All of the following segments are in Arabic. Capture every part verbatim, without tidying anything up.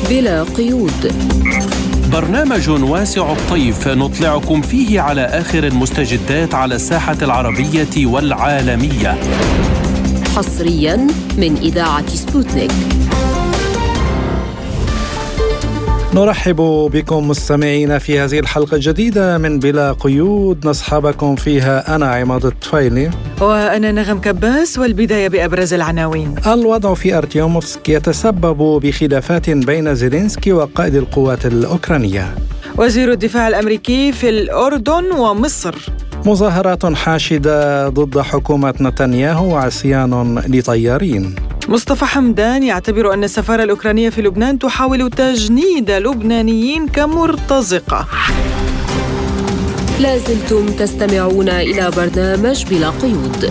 بلا قيود، برنامج واسع الطيف نطلعكم فيه على آخر المستجدات على الساحة العربية والعالمية، حصرياً من إذاعة سبوتنيك. نرحب بكم مستمعين في هذه الحلقة الجديدة من بلا قيود، نصحبكم فيها أنا عماد الطفيلي وأنا نغم كباس. والبداية بأبرز العناوين. الوضع في أرتيوموفسك يتسبب بخلافات بين زيلينسكي وقائد القوات الأوكرانية. وزير الدفاع الأمريكي في الأردن ومصر. مظاهرات حاشدة ضد حكومة نتنياهو وعصيان لطيارين. مصطفى حمدان يعتبر أن السفارة الأوكرانية في لبنان تحاول تجنيد لبنانيين كمرتزقة. لازلتم تستمعون إلى برنامج بلا قيود.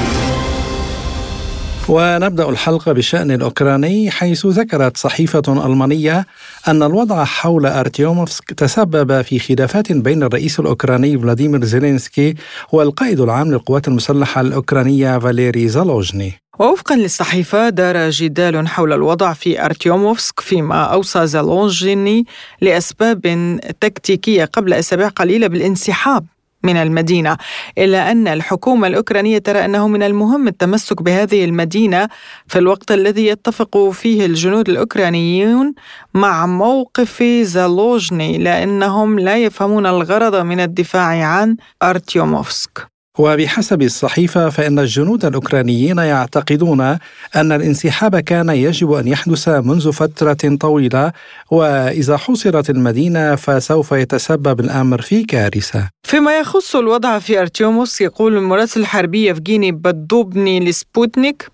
ونبدأ الحلقة بالشأن الأوكراني، حيث ذكرت صحيفة ألمانية أن الوضع حول أرتيوموفسك تسبب في خلافات بين الرئيس الأوكراني فلاديمير زيلينسكي والقائد العام للقوات المسلحة الأوكرانية فاليري زالوجني. ووفقا للصحيفة دار جدال حول الوضع في أرتيوموفسك، فيما أوصى زالوجني لأسباب تكتيكية قبل أسابيع قليلة بالانسحاب من المدينة، إلا أن الحكومة الأوكرانية ترى أنه من المهم التمسك بهذه المدينة في الوقت الذي يتفق فيه الجنود الأوكرانيون مع موقف زالوجني، لأنهم لا يفهمون الغرض من الدفاع عن أرتيوموفسك. وبحسب الصحيفة فإن الجنود الأوكرانيين يعتقدون أن الانسحاب كان يجب أن يحدث منذ فترة طويلة، وإذا حوصرت المدينة فسوف يتسبب الأمر في كارثة. فيما يخص الوضع في أرتيوموفسك، يقول المراسل الحربي يفغيني بدوبني لسبوتنيك: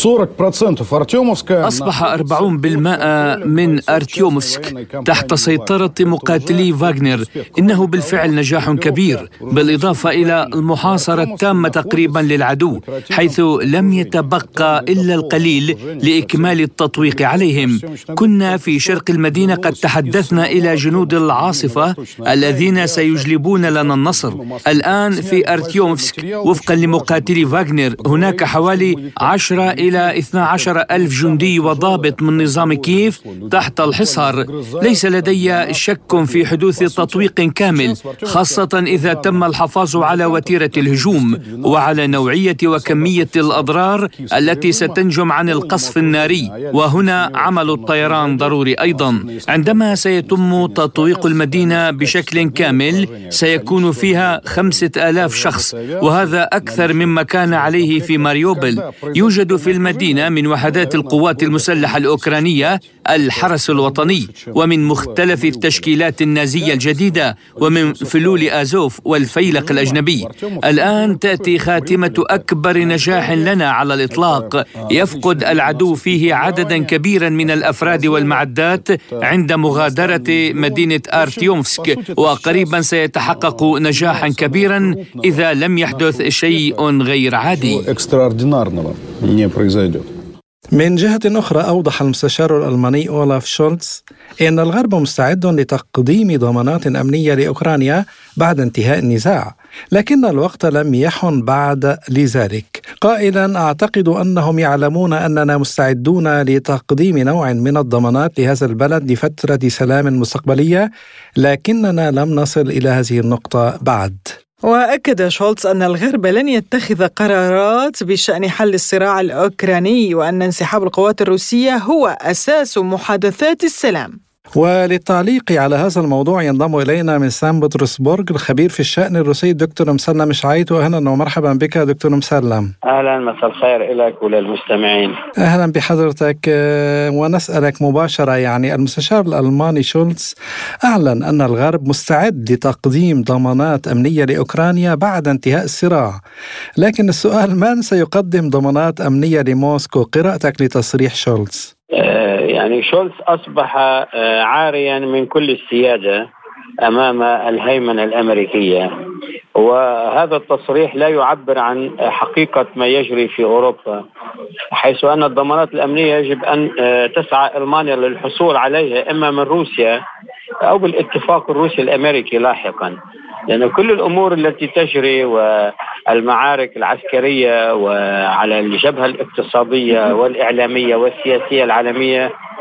أصبح أربعين بالمئة من أرتيوموفسك تحت سيطرة مقاتلي فاغنر. إنه بالفعل نجاح كبير، بالإضافة إلى المحاصرة التامة تقريبا للعدو، حيث لم يتبقى إلا القليل لإكمال التطويق عليهم. كنا في شرق المدينة قد تحدثنا إلى جنود العاصفة الذين سيجلبون لنا النصر. الآن في أرتيوموفسك وفقا لمقاتلي فاغنر هناك حوالي عشرة إلى اثنا عشر ألف جندي وضابط من نظام كييف تحت الحصار. ليس لدي شك في حدوث تطويق كامل، خاصة إذا تم الحفاظ على وتيرة الهجوم وعلى نوعية وكمية الأضرار التي ستنجم عن القصف الناري. وهنا عمل الطيران ضروري أيضا. عندما سيتم تطويق المدينة بشكل كامل سيكون فيها خمسة آلاف شخص، وهذا أكثر مما كان عليه في ماريوبل. يوجد في المدينة من وحدات القوات المسلحة الأوكرانية الحرس الوطني، ومن مختلف التشكيلات النازية الجديدة، ومن فلول آزوف والفيلق الأجنبي. الآن تأتي خاتمة أكبر نجاح لنا على الإطلاق، يفقد العدو فيه عددا كبيرا من الأفراد والمعدات عند مغادرة مدينة أرتيوموفسك، وقريبا سيتحقق نجاحا كبيرا إذا لم يحدث شيء غير عادي. من جهة أخرى، أوضح المستشار الألماني أولاف شولتز أن الغرب مستعد لتقديم ضمانات أمنية لأوكرانيا بعد انتهاء النزاع، لكن الوقت لم يحن بعد لذلك، قائلا: أعتقد أنهم يعلمون أننا مستعدون لتقديم نوع من الضمانات لهذا البلد لفترة سلام مستقبلية، لكننا لم نصل إلى هذه النقطة بعد. وأكد شولتز أن الغرب لن يتخذ قرارات بشأن حل الصراع الأوكراني، وأن انسحاب القوات الروسية هو أساس محادثات السلام. وللتعليق على هذا الموضوع ينضم إلينا من سان بطرسبرغ الخبير في الشأن الروسي الدكتور مسلم شعيط. أهلا ومرحبا بك دكتور مسلم. أهلا، مساء الخير لك وللمستمعين. أهلا بحضرتك. ونسألك مباشرة، يعني المستشار الألماني شولتز أعلن أن الغرب مستعد لتقديم ضمانات أمنية لأوكرانيا بعد انتهاء الصراع، لكن السؤال: من سيقدم ضمانات أمنية لموسكو؟ قراءتك لتصريح شولتز. يعني شولتز أصبح عاريا من كل السيادة أمام الهيمنة الأمريكية، وهذا التصريح لا يعبر عن حقيقة ما يجري في أوروبا، حيث أن الضمانات الأمنية يجب أن تسعى ألمانيا للحصول عليها إما من روسيا أو بالاتفاق الروسي الأمريكي لاحقا، لأن كل الأمور التي تجري والمعارك العسكرية وعلى الجبهة الاقتصادية والإعلامية والسياسية العالمية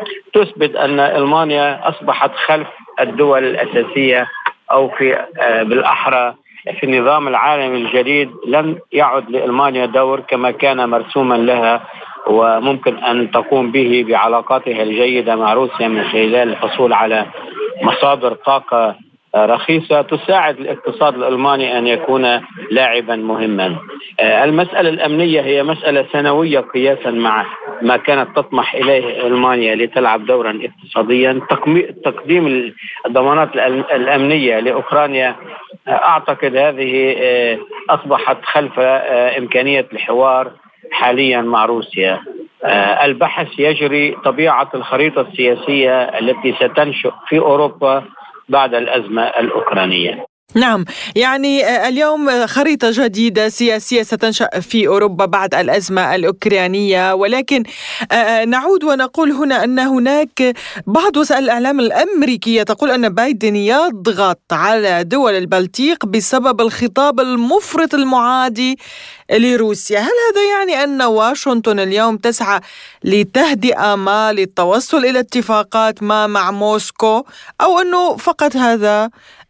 تثبت أن ألمانيا أصبحت خلف الدول الأساسية، أو في بالأحرى في النظام العالمي الجديد لم يعد لألمانيا دور كما كان مرسوما لها وممكن أن تقوم به بعلاقاتها الجيدة مع روسيا من خلال الحصول على مصادر طاقة رخيصة تساعد الاقتصاد الألماني أن يكون لاعبا مهما. المسألة الأمنية هي مسألة ثانوية قياسا مع ما كانت تطمح إليه ألمانيا لتلعب دورا اقتصاديا. تقديم الضمانات الأمنية لأوكرانيا أعتقد هذه أصبحت خلف إمكانية الحوار حاليا مع روسيا. البحث يجري طبيعة الخريطة السياسية التي ستنشأ في أوروبا بعد الأزمة الأوكرانية. نعم، يعني اليوم خريطة جديدة سياسية ستنشأ في أوروبا بعد الأزمة الأوكرانية، ولكن نعود ونقول هنا أن هناك بعض وسائل الإعلام الأمريكية تقول أن بايدن يضغط على دول البلطيق بسبب الخطاب المفرط المعادي لروسيا. هل هذا يعني أن واشنطن اليوم تسعى لتهدئة ما، للتوصل إلى اتفاقات ما مع موسكو، أو أنه فقط هذا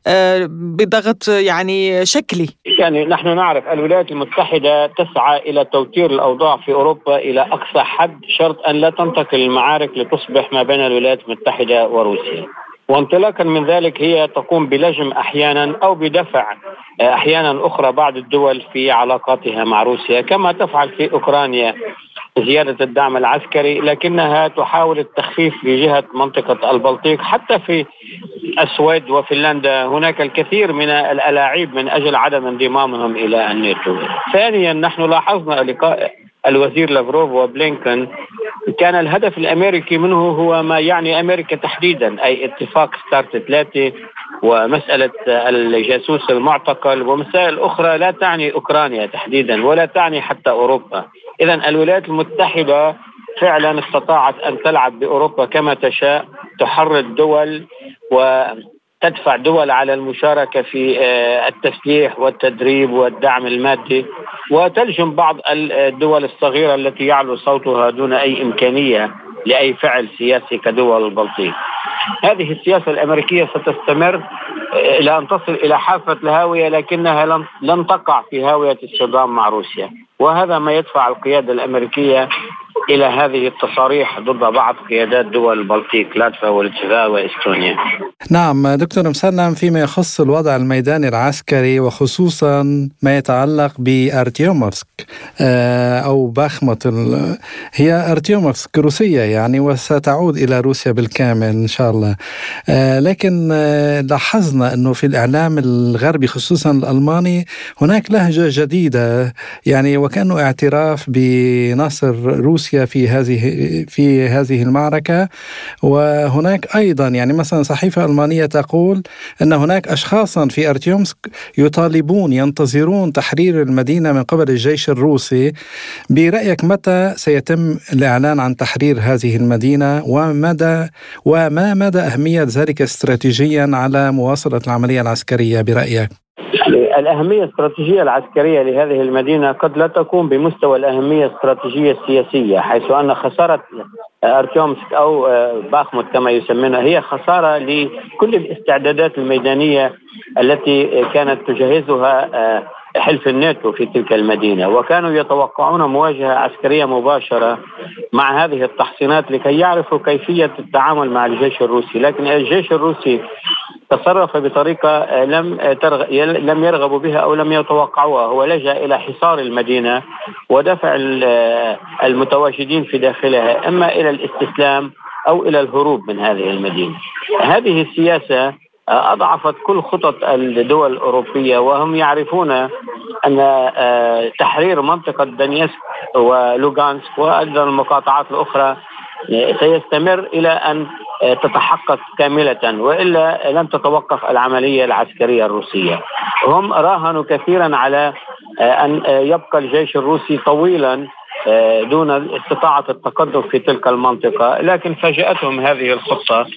بضغط يعني شكلي؟ يعني نحن نعرف الولايات المتحدة تسعى إلى توتير الأوضاع في أوروبا إلى أقصى حد، شرط أن لا تنتقل المعارك لتصبح ما بين الولايات المتحدة وروسيا. وانطلاقا من ذلك هي تقوم بلجم أحيانا أو بدفع أحيانا أخرى بعض الدول في علاقاتها مع روسيا، كما تفعل في أوكرانيا زيادة الدعم العسكري، لكنها تحاول التخفيف في جهة منطقة البلطيق. حتى في السويد وفنلندا هناك الكثير من الألاعيب من أجل عدم انضمامهم إلى الناتو. ثانيا، نحن لاحظنا لقاء الوزير لافروف وبلينكن كان الهدف الأمريكي منه هو ما يعني أمريكا تحديدا، أي اتفاق ستارت ثلاثة ومسألة الجاسوس المعتقل ومسائل أخرى لا تعني أوكرانيا تحديدا ولا تعني حتى أوروبا. إذن الولايات المتحدة فعلا استطاعت أن تلعب بأوروبا كما تشاء، تحرض دول وتدفع دول على المشاركة في التسليح والتدريب والدعم المادي، وتلجم بعض الدول الصغيرة التي يعلو صوتها دون أي إمكانية لأي فعل سياسي كدول البلطيق. هذه السياسة الأمريكية ستستمر إلى أن تصل إلى حافة الهاوية، لكنها لن, لن تقع في هاوية الصدام مع روسيا، وهذا ما يدفع القيادة الأمريكية إلى هذه التصاريح ضد بعض قيادات دول البلطيق لاتفيا وليتوانيا وإستونيا. نعم دكتور مسلم، فيما يخص الوضع الميداني العسكري وخصوصا ما يتعلق بأرتيوموفسك أو باخموت، هي أرتيوموفسك روسية يعني وستعود إلى روسيا بالكامل إن شاء الله، لكن لاحظنا أنه في الإعلام الغربي خصوصا الألماني هناك لهجة جديدة، يعني وكأنه اعتراف بنصر روسيا في هذه في هذه المعركة. وهناك أيضا يعني مثلا صحيفة ألمانية تقول أن هناك أشخاصا في أرتيومسك يطالبون ينتظرون تحرير المدينة من قبل الجيش الروسي. برأيك متى سيتم الإعلان عن تحرير هذه المدينة، ومدى وما مدى أهمية ذلك استراتيجيا على مواصلة العملية العسكرية برأيك؟ الأهمية الاستراتيجية العسكرية لهذه المدينة قد لا تكون بمستوى الأهمية الاستراتيجية السياسية، حيث أن خسارة أرتيومسك أو باخموت كما يسمونها هي خسارة لكل الاستعدادات الميدانية التي كانت تجهزها حلف الناتو في تلك المدينة، وكانوا يتوقعون مواجهة عسكرية مباشرة مع هذه التحصينات لكي يعرفوا كيفية التعامل مع الجيش الروسي. لكن الجيش الروسي تصرف بطريقة لم ترغ... لم يرغبوا بها أو لم يتوقعوها. هو لجأ إلى حصار المدينة ودفع المتواجدين في داخلها إما إلى الاستسلام أو إلى الهروب من هذه المدينة. هذه السياسة أضعفت كل خطط الدول الأوروبية، وهم يعرفون أن تحرير منطقة دونيتسك ولوغانسك وأيضا المقاطعات الأخرى سيستمر إلى أن تتحقق كاملة، وإلا لم تتوقف العملية العسكرية الروسية. هم راهنوا كثيرا على أن يبقى الجيش الروسي طويلا دون استطاعة التقدم في تلك المنطقة، لكن فاجأتهم هذه الخطة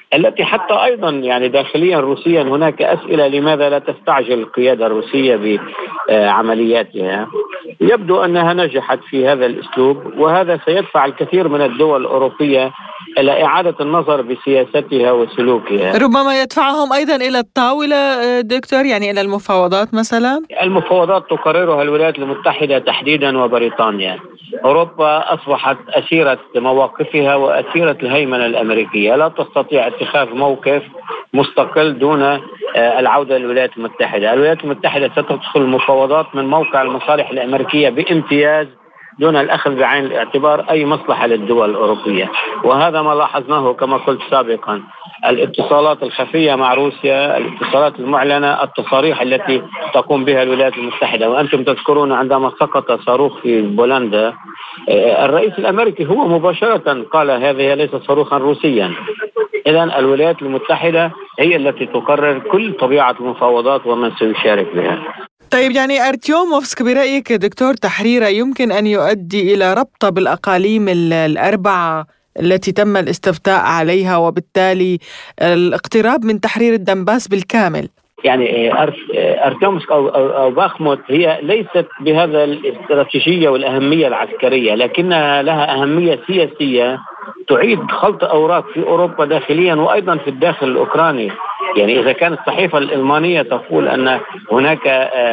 التي حتى أيضا يعني داخليا روسيا هناك أسئلة لماذا لا تستعجل القيادة الروسية بعملياتها. يبدو أنها نجحت في هذا الأسلوب، وهذا سيدفع الكثير من الدول الأوروبية إلى إعادة النظر بسياستها وسلوكها. ربما يدفعهم أيضا إلى الطاولة دكتور، يعني إلى المفاوضات مثلا. المفاوضات تقررها الولايات المتحدة تحديدا وبريطانيا. أوروبا أصبحت أسيرة مواقفها وأسيرة الهيمنة الأمريكية، لا تستطيع اتخاذ موقف مستقل دون العودة للولايات المتحدة. الولايات المتحدة ستدخل المفاوضات من موقع المصالح الأمريكية بامتياز دون الأخذ بعين الاعتبار أي مصلحة للدول الأوروبية، وهذا ما لاحظناه كما قلت سابقا. الاتصالات الخفية مع روسيا، الاتصالات المعلنة، التصاريح التي تقوم بها الولايات المتحدة. وأنتم تذكرون عندما سقط صاروخ في بولندا، الرئيس الأمريكي هو مباشرة قال هذا ليس صاروخا روسيا. إذن الولايات المتحدة هي التي تقرر كل طبيعة المفاوضات ومن سيشارك بها. طيب يعني أرتيوموفسك برأيك دكتور تحريره يمكن أن يؤدي إلى ربط بالأقاليم الأربعة التي تم الاستفتاء عليها، وبالتالي الاقتراب من تحرير الدنباس بالكامل؟ يعني أرتيوموفسك أو, أو, أو باخموت هي ليست بهذا الاستراتيجية والأهمية العسكرية، لكنها لها أهمية سياسية تعيد خلط أوراق في أوروبا داخليا وأيضا في الداخل الأوكراني. يعني إذا كانت الصحيفة الألمانية تقول أن هناك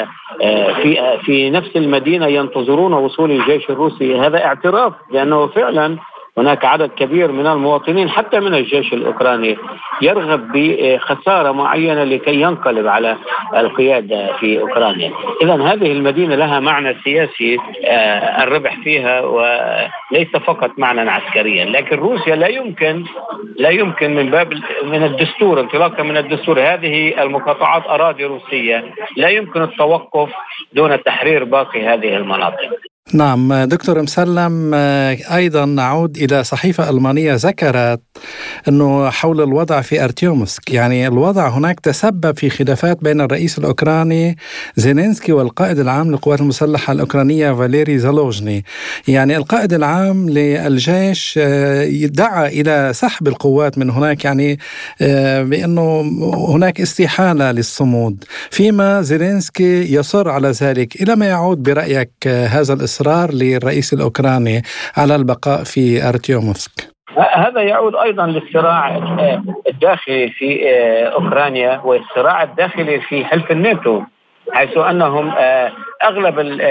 في في نفس المدينة ينتظرون وصول الجيش الروسي، هذا اعتراف بأنه فعلا هناك عدد كبير من المواطنين حتى من الجيش الأوكراني يرغب بخسارة معينة لكي ينقلب على القيادة في أوكرانيا. إذن هذه المدينة لها معنى سياسي الربح فيها وليس فقط معنى عسكريا. لكن روسيا لا يمكن لا يمكن من باب من الدستور، انطلاقا من الدستور، هذه المقاطعات أراضي روسية، لا يمكن التوقف دون تحرير باقي هذه المناطق. نعم دكتور مسلم، أيضا نعود إلى صحيفة ألمانية ذكرت أنه حول الوضع في أرتيومسك، يعني الوضع هناك تسبب في خلافات بين الرئيس الأوكراني زيلينسكي والقائد العام للقوات المسلحة الأوكرانية فاليري زالوجني. يعني القائد العام للجيش دعا إلى سحب القوات من هناك، يعني بأنه هناك استحالة للصمود، فيما زيلينسكي يصر على ذلك. إلى ما يعود برأيك هذا الإصرار للرئيس الأوكراني على البقاء في أرتيوموفسك؟ هذا يعود أيضا للصراع الداخلي في أوكرانيا والصراع الداخلي في حلف الناتو، حيث أنهم أغلب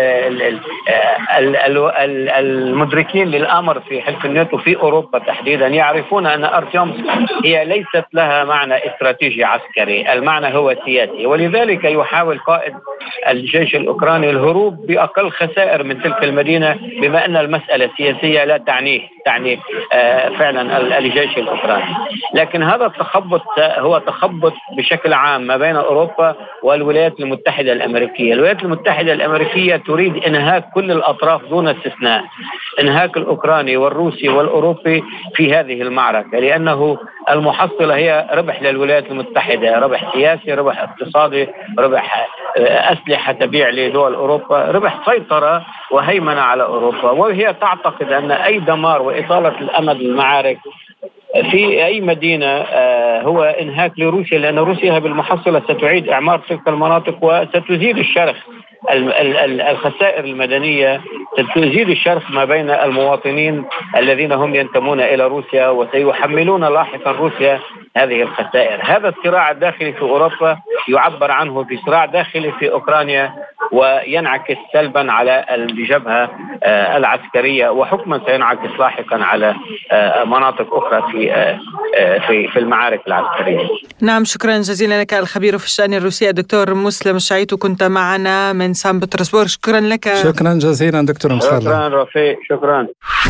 المدركين للأمر في حلف الناتو في أوروبا تحديدا يعرفون أن أرتيومسك هي ليست لها معنى استراتيجي عسكري، المعنى هو سياسي. ولذلك يحاول قائد الجيش الأوكراني الهروب بأقل خسائر من تلك المدينة، بما أن المسألة سياسية لا تعنيه تعني فعلا الجيش الأوكراني. لكن هذا التخبط هو تخبط بشكل عام ما بين أوروبا والولايات المتحدة الأمريكية. الولايات المتحدة الأمريكية تريد إنهاك كل الأطراف دون استثناء، إنهاك الأوكراني والروسي والأوروبي في هذه المعركة، لأنه المحصلة هي ربح للولايات المتحدة، ربح سياسي، ربح اقتصادي، ربح أسلحة تبيع لدول أوروبا، ربح سيطرة وهيمنة على أوروبا. وهي تعتقد أن أي دمار وإطالة الأمد المعارك في أي مدينة هو إنهاك لروسيا، لأن روسيا بالمحصلة ستعيد إعمار تلك المناطق وستزيد الشرخ الخسائر المدنية، ستزيد الشرخ ما بين المواطنين الذين هم ينتمون إلى روسيا وسيحملون لاحقا روسيا هذه الخسائر. هذا الصراع الداخلي في أوروبا يعبر عنه في صراع داخلي في أوكرانيا، وينعكس سلبا على الجبهة العسكرية، وحكما سينعكس لاحقا على مناطق أخرى في في في المعارك العسكرية. نعم، شكرا جزيلا لك الخبير في الشأن الروسي الدكتور مسلم الشعيط، كنت معنا من سان بطرسبورغ. شكرا لك. شكرا جزيلا دكتور مسلم. شكرا رفيق. شكرا.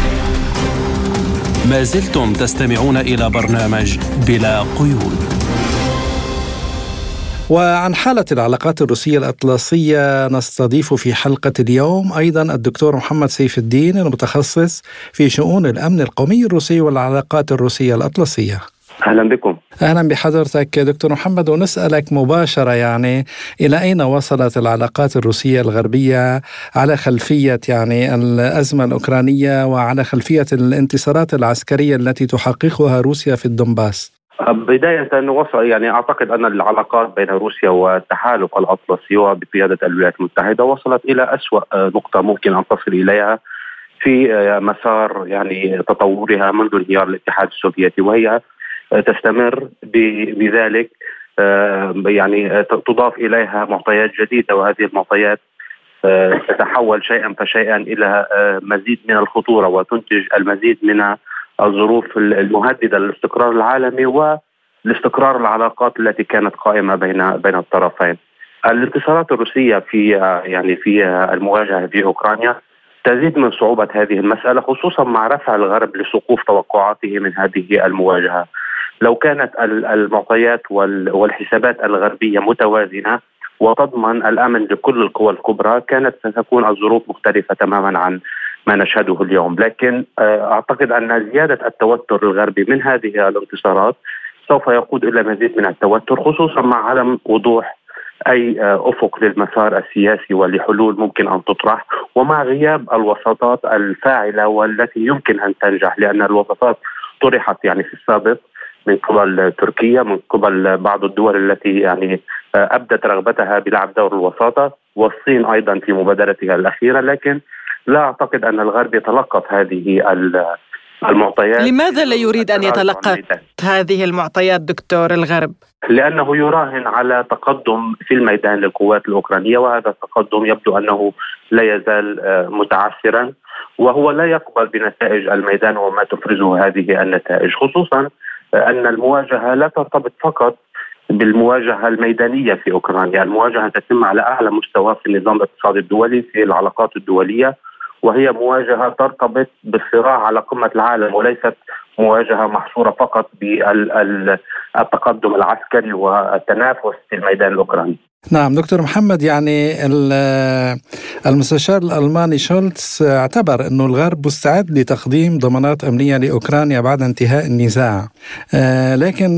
ما زلتم تستمعون إلى برنامج بلا قيود. وعن حالة العلاقات الروسية الأطلسية نستضيف في حلقة اليوم أيضا الدكتور محمد سيف الدين، المتخصص في شؤون الأمن القومي الروسي والعلاقات الروسية الأطلسية. أهلا بكم. أهلا بحضرتك دكتور محمد، ونسألك مباشرة يعني إلى أين وصلت العلاقات الروسية الغربية على خلفية يعني الأزمة الأوكرانية وعلى خلفية الانتصارات العسكرية التي تحققها روسيا في الدنباس؟ بداية وصل يعني أعتقد أن العلاقات بين روسيا والتحالف الأطلسي وبقيادة الولايات المتحدة وصلت إلى أسوأ نقطة ممكن أن تصل إليها في مسار يعني تطورها منذ انهيار الاتحاد السوفيتي، وهي تستمر بذلك يعني تضاف إليها معطيات جديدة، وهذه المعطيات تتحول شيئا فشيئا إلى مزيد من الخطورة وتنتج المزيد من الظروف المهددة للاستقرار العالمي والاستقرار العلاقات التي كانت قائمة بين بين الطرفين. الانتصارات الروسية في يعني في المواجهة في أوكرانيا تزيد من صعوبة هذه المسألة، خصوصا مع رفع الغرب لسقوف توقعاته من هذه المواجهة. لو كانت المعطيات والحسابات الغربية متوازنة وتضمن الأمن لكل القوى الكبرى كانت ستكون الظروف مختلفة تماما عن ما نشهده اليوم. لكن أعتقد أن زيادة التوتر الغربي من هذه الانتصارات سوف يقود إلى مزيد من التوتر، خصوصا مع عدم وضوح أي أفق للمسار السياسي ولحلول ممكن أن تطرح، ومع غياب الوساطات الفاعلة والتي يمكن أن تنجح، لأن الوساطات طرحت يعني في السابق من قبل تركيا، من قبل بعض الدول التي يعني أبدت رغبتها بلعب دور الوساطة، والصين أيضا في مبادرتها الأخيرة، لكن لا أعتقد أن الغرب يتلقف هذه المعطيات. لماذا لا يريد أن يتلقف هذه المعطيات دكتور الغرب؟ لأنه يراهن على تقدم في الميدان للقوات الأوكرانية، وهذا التقدم يبدو أنه لا يزال متعثرا، وهو لا يقبل بنتائج الميدان وما تفرزه هذه النتائج، خصوصا أن المواجهة لا ترتبط فقط بالمواجهة الميدانية في أوكرانيا. المواجهة تتم على أعلى مستوى في النظام الاقتصادي الدولي، في العلاقات الدولية، وهي مواجهة ترتبط بالصراع على قمة العالم، وليست مواجهة محصورة فقط بالتقدم العسكري والتنافس في الميدان الأوكراني. نعم دكتور محمد، يعني المستشار الألماني شولتز اعتبر أنه الغرب مستعد لتقديم ضمانات أمنية لأوكرانيا بعد انتهاء النزاع، لكن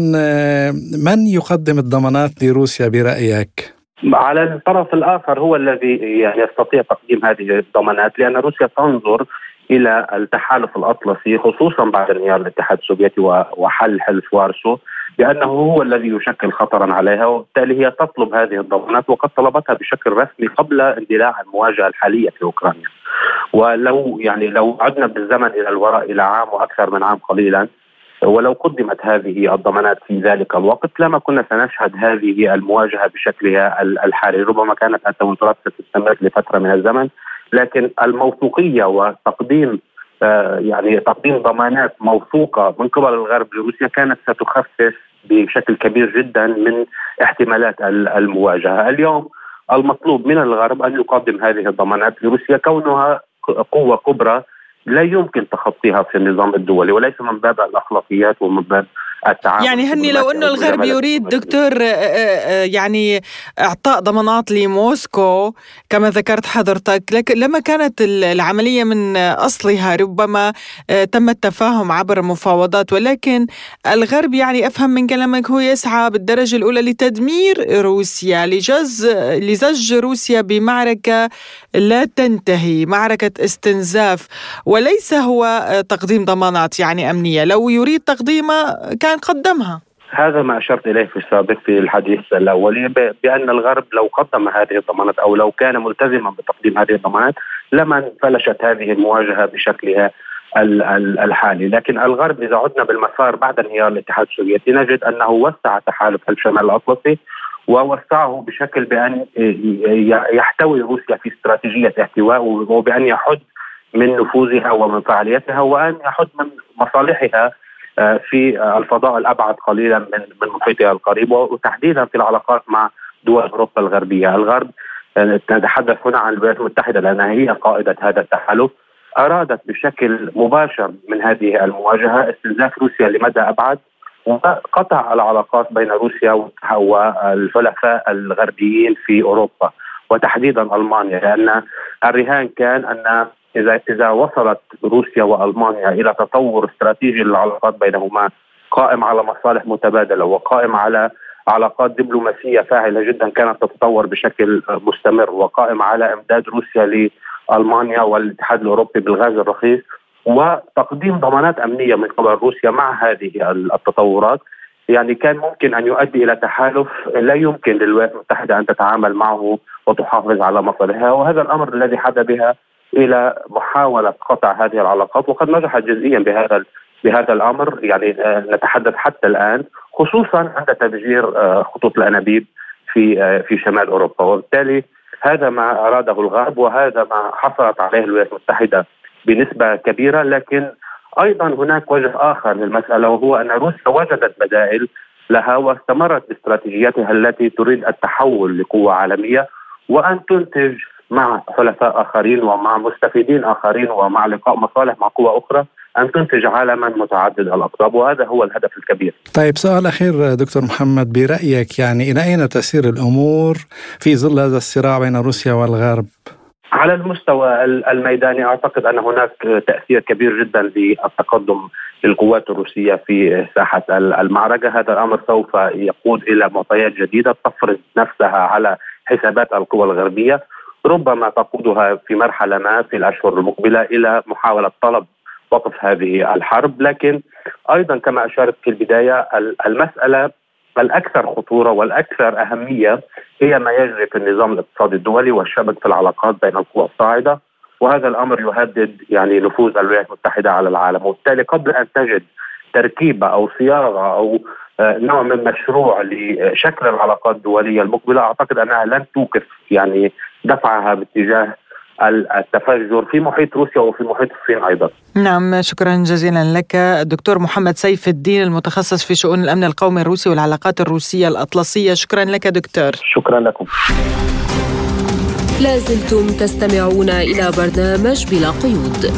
من يقدم الضمانات لروسيا برأيك؟ على الطرف الآخر هو الذي يعني يستطيع تقديم هذه الضمانات، لأن روسيا تنظر إلى التحالف الأطلسي خصوصا بعد انهيار الاتحاد السوفيتي وحل حلف وارسو بأنه هو الذي يشكل خطرا عليها، وبالتالي هي تطلب هذه الضمانات، وقد طلبتها بشكل رسمي قبل اندلاع المواجهة الحالية في أوكرانيا. ولو يعني لو عدنا بالزمن إلى الوراء إلى عام وأكثر من عام قليلا، ولو قدمت هذه الضمانات في ذلك الوقت لما كنا سنشهد هذه المواجهة بشكلها الحالي. ربما كانت التوترات ستستمر لفترة من الزمن، لكن الموثوقية وتقديم آه يعني تقديم ضمانات موثوقة من قبل الغرب لروسيا كانت ستخفف بشكل كبير جدا من احتمالات المواجهة. اليوم المطلوب من الغرب أن يقدم هذه الضمانات لروسيا، كونها قوة كبرى لا يمكن تخطيها في النظام الدولي، وليس من باب الأخلاقيات ومن باب التعامل. يعني هني لو أنه الغرب يريد دكتور يعني إعطاء ضمانات لموسكو كما ذكرت حضرتك، لكن لما كانت العملية من أصلها ربما تم التفاهم عبر مفاوضات، ولكن الغرب يعني أفهم من كلامك هو يسعى بالدرجة الأولى لتدمير روسيا، لجز لزج روسيا بمعركة لا تنتهي، معركة استنزاف، وليس هو تقديم ضمانات يعني أمنية. لو يريد تقديمها كان قدمها. هذا ما أشرت إليه في السابق في الحديث الأولي، بأن الغرب لو قدم هذه الضمانات أو لو كان ملتزما بتقديم هذه الضمانات لما انفلشت هذه المواجهة بشكلها الحالي. لكن الغرب إذا عدنا بالمسار بعد انهيار الاتحاد السوفيتي نجد أنه وسع تحالف الشمال الأطلسي، ووسعه بشكل بأن يحتوي روسيا في استراتيجية احتواء، وبأن يحد من نفوذها ومن فعاليتها، وأن يحد من مصالحها في الفضاء الأبعد قليلا من من محيطها القريب، وتحديدا في العلاقات مع دول أوروبا الغربية. الغرب نتحدث هنا عن الولايات المتحدة لأنها هي قائدة هذا التحالف، أرادت بشكل مباشر من هذه المواجهة استنزاف روسيا لمدى أبعد وقطع العلاقات بين روسيا والحلفاء الغربيين في أوروبا وتحديدا ألمانيا، لأن الرهان كان أن إذا إذا وصلت روسيا وألمانيا إلى تطور استراتيجي للعلاقات بينهما قائم على مصالح متبادلة وقائم على علاقات دبلوماسية فاعلة جدا كانت تتطور بشكل مستمر، وقائم على إمداد روسيا لألمانيا والاتحاد الأوروبي بالغاز الرخيص وتقديم ضمانات أمنية من قبل روسيا، مع هذه التطورات يعني كان ممكن أن يؤدي إلى تحالف لا يمكن للولايات المتحدة أن تتعامل معه وتحافظ على مصالحها، وهذا الأمر الذي حدى بها إلى محاولة قطع هذه العلاقات، وقد نجحت جزئيا بهذا بهذا الأمر. يعني نتحدث حتى الآن خصوصا عند تفجير خطوط الأنابيب في في شمال أوروبا، وبالتالي هذا ما أراده الغرب وهذا ما حصلت عليه الولايات المتحدة بنسبة كبيرة. لكن أيضا هناك وجه آخر للمسألة، وهو أن روسيا وجدت بدائل لها واستمرت باستراتيجيتها التي تريد التحول لقوة عالمية وأن تنتج مع حلفاء آخرين ومع مستفيدين آخرين ومع لقاء مصالح مع قوى أخرى أن تنتج عالما متعدد الأقطاب، وهذا هو الهدف الكبير. طيب، سؤال أخير دكتور محمد، برأيك يعني إلى أين تسير الأمور في ظل هذا الصراع بين روسيا والغرب؟ على المستوى الميداني أعتقد أن هناك تأثير كبير جدا للتقدم للقوات الروسية في ساحة المعركة. هذا الأمر سوف يقود إلى معطيات جديدة تفرض نفسها على حسابات القوى الغربية، ربما تقودها في مرحلة ما في الأشهر المقبلة إلى محاولة طلب وقف هذه الحرب. لكن أيضا كما أشارت في البداية، المسألة الأكثر خطورة والأكثر أهمية هي ما يجري في النظام الاقتصادي الدولي والشبك في العلاقات بين القوى الصاعدة، وهذا الأمر يهدد يعني نفوذ الولايات المتحدة على العالم. وبالتالي قبل أن تجد تركيبة أو صياغة أو نوع من مشروع لشكل العلاقات الدولية المقبلة، أعتقد أنها لن توقف يعني دفعها باتجاه التفجر في محيط روسيا وفي محيط الصين أيضا. نعم، شكرا جزيلا لك الدكتور محمد سيف الدين، المتخصص في شؤون الأمن القومي الروسي والعلاقات الروسية الأطلسية. شكرا لك دكتور. شكرا لكم. لازلتم تستمعون إلى برنامج بلا قيود.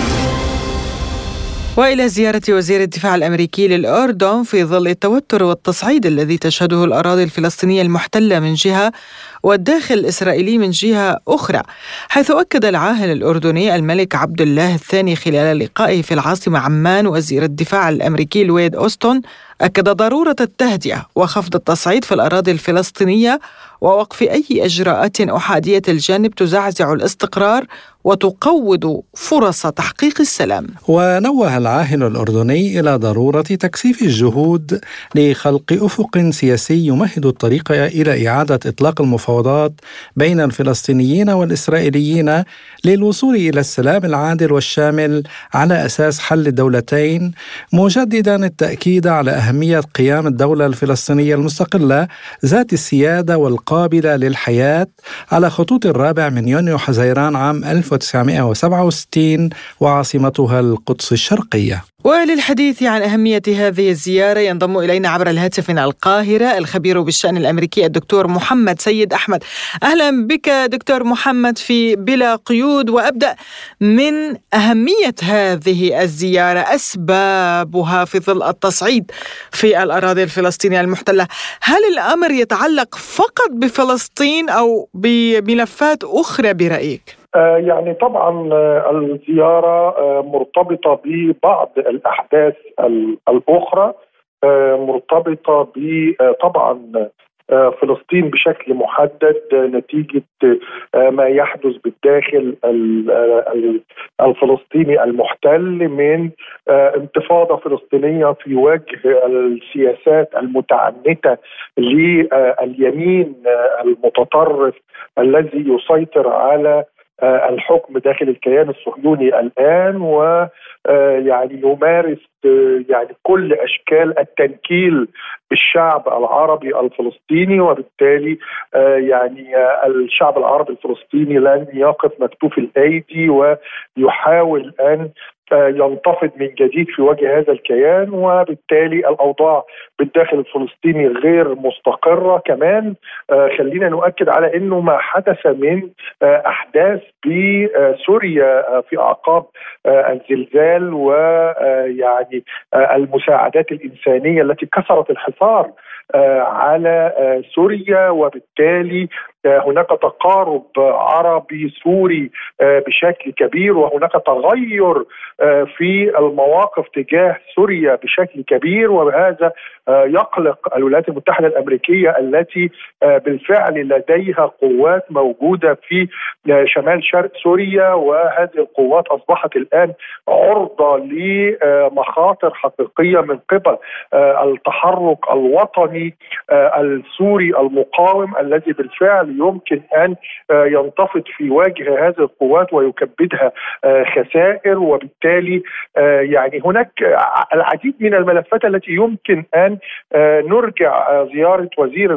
وإلى زيارة وزير الدفاع الأمريكي للأردن في ظل التوتر والتصعيد الذي تشهده الأراضي الفلسطينية المحتلة من جهة والداخل الإسرائيلي من جهة أخرى، حيث أكد العاهل الأردني الملك عبد الله الثاني خلال لقائه في العاصمة عمان وزير الدفاع الأمريكي لويد أوستون أكد ضرورة التهدئة وخفض التصعيد في الأراضي الفلسطينية ووقف أي إجراءات أحادية الجانب تزعزع الاستقرار وتقوض فرص تحقيق السلام. ونوه العاهل الأردني إلى ضرورة تكثيف الجهود لخلق أفق سياسي يمهد الطريق إلى إعادة إطلاق المفاوضات بين الفلسطينيين والإسرائيليين للوصول إلى السلام العادل والشامل على أساس حل الدولتين، مجددا التأكيد على أهمية قيام الدولة الفلسطينية المستقلة ذات السيادة والقابلة للحياة على خطوط الرابع من يونيو حزيران عام ألف وتسعمائة وسبعة وستين وعاصمتها القدس الشرقية. وللحديث عن أهمية هذه الزيارة ينضم إلينا عبر الهاتف من القاهرة الخبير بالشأن الأمريكي الدكتور محمد سيد أحمد. أهلا بك دكتور محمد في بلا قيود، وأبدأ من أهمية هذه الزيارة، أسبابها في ظل التصعيد في الأراضي الفلسطينية المحتلة. هل الأمر يتعلق فقط بفلسطين أو بملفات أخرى برأيك؟ يعني طبعا الزيارة مرتبطة ببعض الأحداث الأخرى، مرتبطة بطبعا فلسطين بشكل محدد نتيجة ما يحدث بالداخل الفلسطيني المحتل من انتفاضة فلسطينية في وجه السياسات المتعنتة لليمين المتطرف الذي يسيطر على الحكم داخل الكيان الصهيوني الآن، ويعني يمارس يعني كل أشكال التنكيل بالشعب العربي الفلسطيني، وبالتالي يعني الشعب العربي الفلسطيني لن يقف مكتوف الأيدي ويحاول أن ينتفض من جديد في وجه هذا الكيان، وبالتالي الأوضاع بالداخل الفلسطيني غير مستقرة. كمان خلينا نؤكد على أنه ما حدث من أحداث بسوريا في أعقاب الزلزال ويعني المساعدات الإنسانية التي كسرت الحصار على سوريا، وبالتالي هناك تقارب عربي سوري بشكل كبير، وهناك تغير في المواقف تجاه سوريا بشكل كبير، وبهذا يقلق الولايات المتحدة الأمريكية التي بالفعل لديها قوات موجودة في شمال شرق سوريا، وهذه القوات أصبحت الآن عرضة لمخاطر حقيقية من قبل التحرك الوطني السوري المقاوم الذي بالفعل يمكن أن ينتفض في وجه هذه القوات ويكبدها خسائر. وبالتالي يعني هناك العديد من الملفات التي يمكن أن نرجع زيارة وزير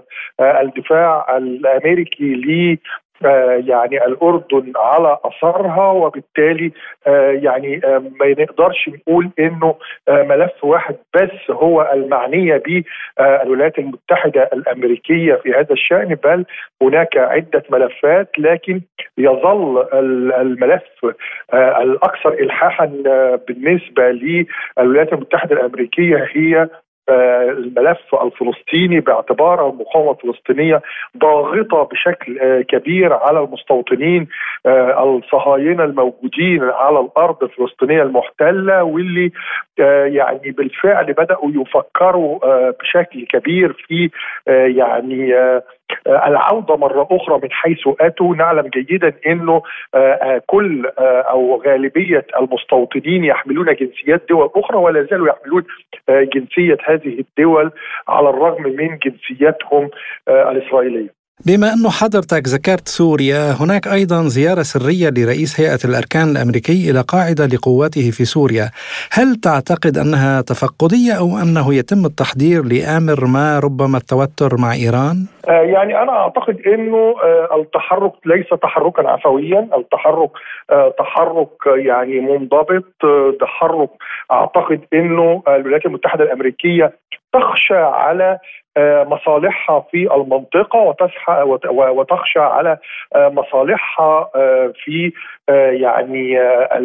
الدفاع الأمريكي ل يعني الأردن على أثرها، وبالتالي يعني ما نقدرش نقول إنه ملف واحد بس هو المعنية به الولايات المتحدة الأمريكية في هذا الشأن، بل هناك عدة ملفات، لكن يظل الملف الأكثر إلحاحا بالنسبة للولايات المتحدة الأمريكية هي الملف الفلسطيني، باعتبار المقاومة الفلسطينية ضاغطة بشكل كبير على المستوطنين الصهاينة الموجودين على الأرض الفلسطينية المحتلة، واللي يعني بالفعل بدأوا يفكروا بشكل كبير في يعني العودة مرة أخرى من حيث أتوا. نعلم جيدا أنه كل أو غالبية المستوطنين يحملون جنسيات دول أخرى، ولا زالوا يحملون جنسية هذه الدول على الرغم من جنسياتهم الإسرائيلية. بما أنه حضرتك ذكرت سوريا، هناك أيضا زيارة سرية لرئيس هيئة الأركان الأمريكي إلى قاعدة لقواته في سوريا. هل تعتقد أنها تفقدية أو أنه يتم التحضير لأمر ما ربما التوتر مع إيران؟ يعني أنا أعتقد أنه التحرك ليس تحركا عفويا، التحرك تحرك يعني منضبط، تحرك أعتقد أنه الولايات المتحدة الأمريكية تخشى على مصالحها في المنطقة وتخشى على مصالحها في يعني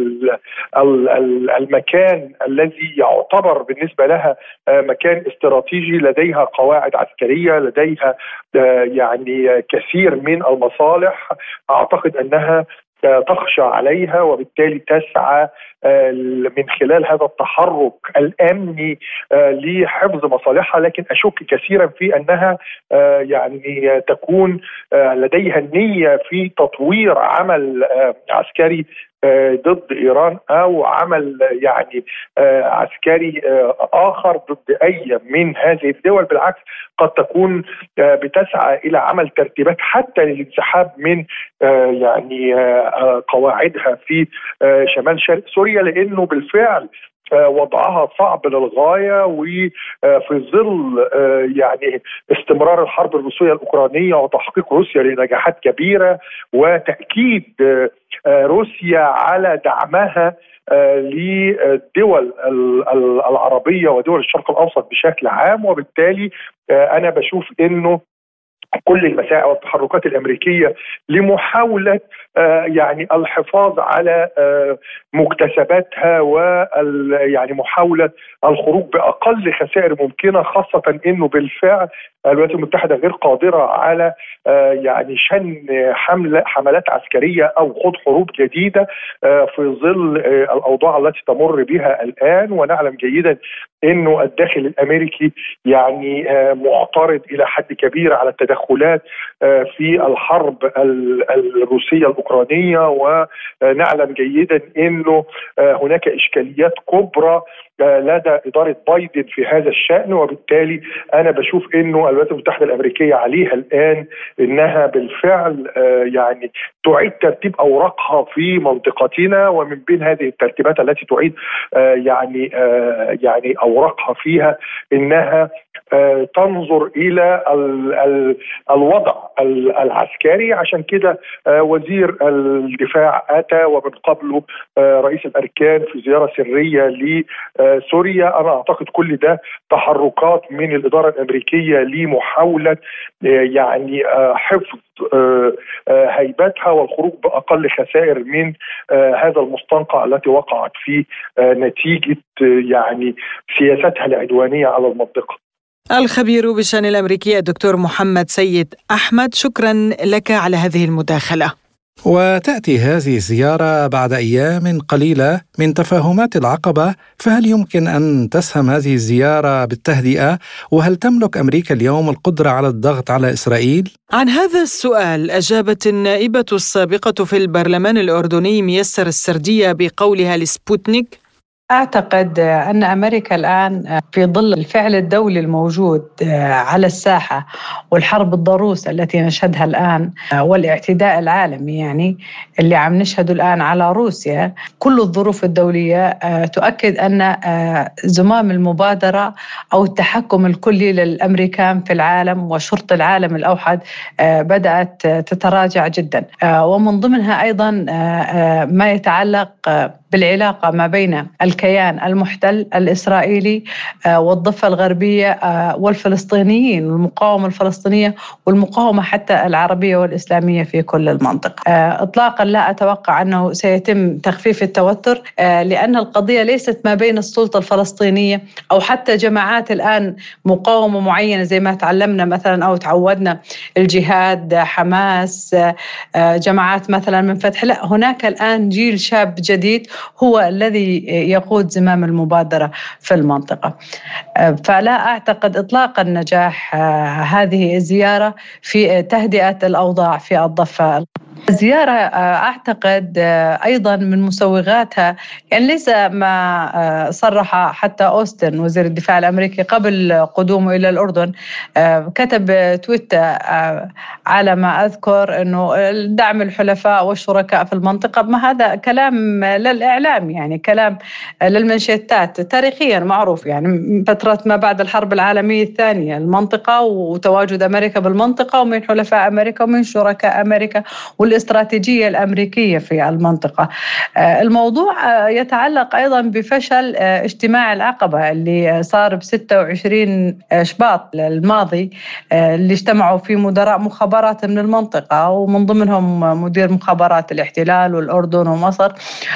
المكان الذي يعتبر بالنسبة لها مكان استراتيجي، لديها قواعد عسكرية، لديها يعني كثير من المصالح أعتقد أنها تخشى عليها، وبالتالي تسعى من خلال هذا التحرك الأمني لحفظ مصالحها. لكن أشك كثيرا في أنها يعني تكون لديها النية في تطوير عمل عسكري ضد إيران أو عمل يعني عسكري آخر ضد أي من هذه الدول. بالعكس، قد تكون بتسعى إلى عمل ترتيبات حتى للانسحاب من يعني قواعدها في شمال شرق سوريا، لأنه بالفعل وضعها صعب للغاية، وفي ظل يعني استمرار الحرب الروسية الأوكرانية وتحقيق روسيا لنجاحات كبيرة، وتأكيد روسيا على دعمها للدول العربية ودول الشرق الأوسط بشكل عام. وبالتالي أنا بشوف أنه كل المساعي والتحركات الأمريكية لمحاولة يعني الحفاظ على مكتسباتها ويعني محاولة الخروج بأقل خسائر ممكنة، خاصة أنه بالفعل الولايات المتحدة غير قادرة على يعني شن حملة حملات عسكرية أو خوض حروب جديدة في ظل الأوضاع التي تمر بها الآن. ونعلم جيدا أنه الداخل الأمريكي يعني معترض إلى حد كبير على التدخلات في الحرب الروسية الأوكرانية، ونعلم جيدا أنه هناك إشكاليات كبرى لدى إدارة بايدن في هذا الشأن. وبالتالي أنا بشوف أنه الولايات المتحدة الأمريكية عليها الآن أنها بالفعل يعني تعيد ترتيب أوراقها في منطقتنا، ومن بين هذه الترتيبات التي تعيد يعني يعني أوراقها فيها أنها تنظر إلى الوضع العسكري. عشان كده وزير الدفاع أتى ومن قبله رئيس الأركان في زيارة سرية لسوريا. أنا أعتقد كل ده تحركات من الإدارة الأمريكية لمحاولة يعني حفظ هيبتها والخروج بأقل خسائر من هذا المستنقع التي وقعت فيه نتيجة يعني سياستها العدوانية على المنطقة. الخبير بالشأن الأمريكي الدكتور محمد سيد أحمد، شكرا لك على هذه المداخلة. وتأتي هذه الزيارة بعد أيام قليلة من تفاهمات العقبة، فهل يمكن أن تسهم هذه الزيارة بالتهدئة؟ وهل تملك أمريكا اليوم القدرة على الضغط على إسرائيل؟ عن هذا السؤال أجابت النائبة السابقة في البرلمان الأردني ميسر السردية بقولها لسبوتنيك: أعتقد أن أمريكا الآن في ظل الفعل الدولي الموجود على الساحة والحرب الضروسة التي نشهدها الآن والاعتداء العالمي يعني اللي عم نشهده الآن على روسيا، كل الظروف الدولية تؤكد أن زمام المبادرة أو التحكم الكلي للأمريكان في العالم وشرط العالم الأوحد بدأت تتراجع جدا، ومن ضمنها أيضا ما يتعلق بالعلاقة ما بين الكيان المحتل الإسرائيلي والضفة الغربية والفلسطينيين والمقاومة الفلسطينية والمقاومة حتى العربية والإسلامية في كل المنطقة. إطلاقا لا أتوقع أنه سيتم تخفيف التوتر، لأن القضية ليست ما بين السلطة الفلسطينية أو حتى جماعات الآن مقاومة معينة زي ما تعلمنا مثلا أو تعودنا الجهاد، حماس، جماعات مثلا من فتح. لا، هناك الآن جيل شاب جديد هو الذي يقود زمام المبادرة في المنطقة. فلا أعتقد إطلاقا نجاح هذه الزيارة في تهدئة الأوضاع في الضفة. الزيارة أعتقد أيضا من مسوغاتها، يعني ليس ما صرح حتى أوستن وزير الدفاع الأمريكي قبل قدومه إلى الأردن، كتب تويتر على ما أذكر أنه دعم الحلفاء والشركاء في المنطقة. ما هذا كلام للإعلام، يعني كلام للمنشطات، تاريخيا معروف يعني فترة ما بعد الحرب العالمية الثانية المنطقة وتواجد أمريكا بالمنطقة ومن حلفاء أمريكا ومن شركاء أمريكا والاستراتيجية الأمريكية في المنطقة. الموضوع يتعلق أيضا بفشل اجتماع العقبة اللي صار ب ستة وعشرين شباط الماضي، اللي اجتمعوا فيه مدراء مخابرات من المنطقة ومن ضمنهم مدير مخابرات الاحتلال والأردن ومصر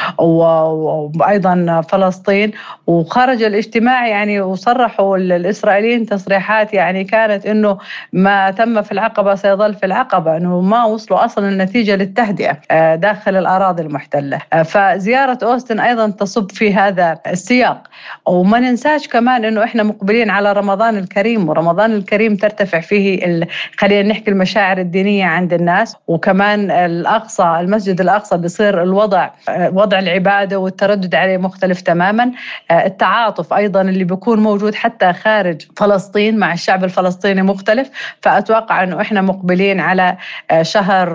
وأيضا فلسطين. وخرج الاجتماع يعني وصرحوا الإسرائيليين تصريحات يعني كانت إنه ما تم في العقبة سيظل في العقبة، إنه ما وصلوا أصلا النتيجة للتهدئة داخل الأراضي المحتلة. فزيارة أوستن أيضا تصب في هذا السياق. وما ننساش كمان إنه إحنا مقبلين على رمضان الكريم، ورمضان الكريم ترتفع فيه ال... خلينا نحكي المشاعر الدينية عند الناس، وكمان الأقصى المسجد الأقصى بيصير الوضع وضع العبادة والتردد عليه مختلف تماما. التعاطف أيضا اللي بيكون موجود حتى خارج فلسطين مع الشعب الفلسطيني مختلف. فأتوقع أنه إحنا مقبلين على شهر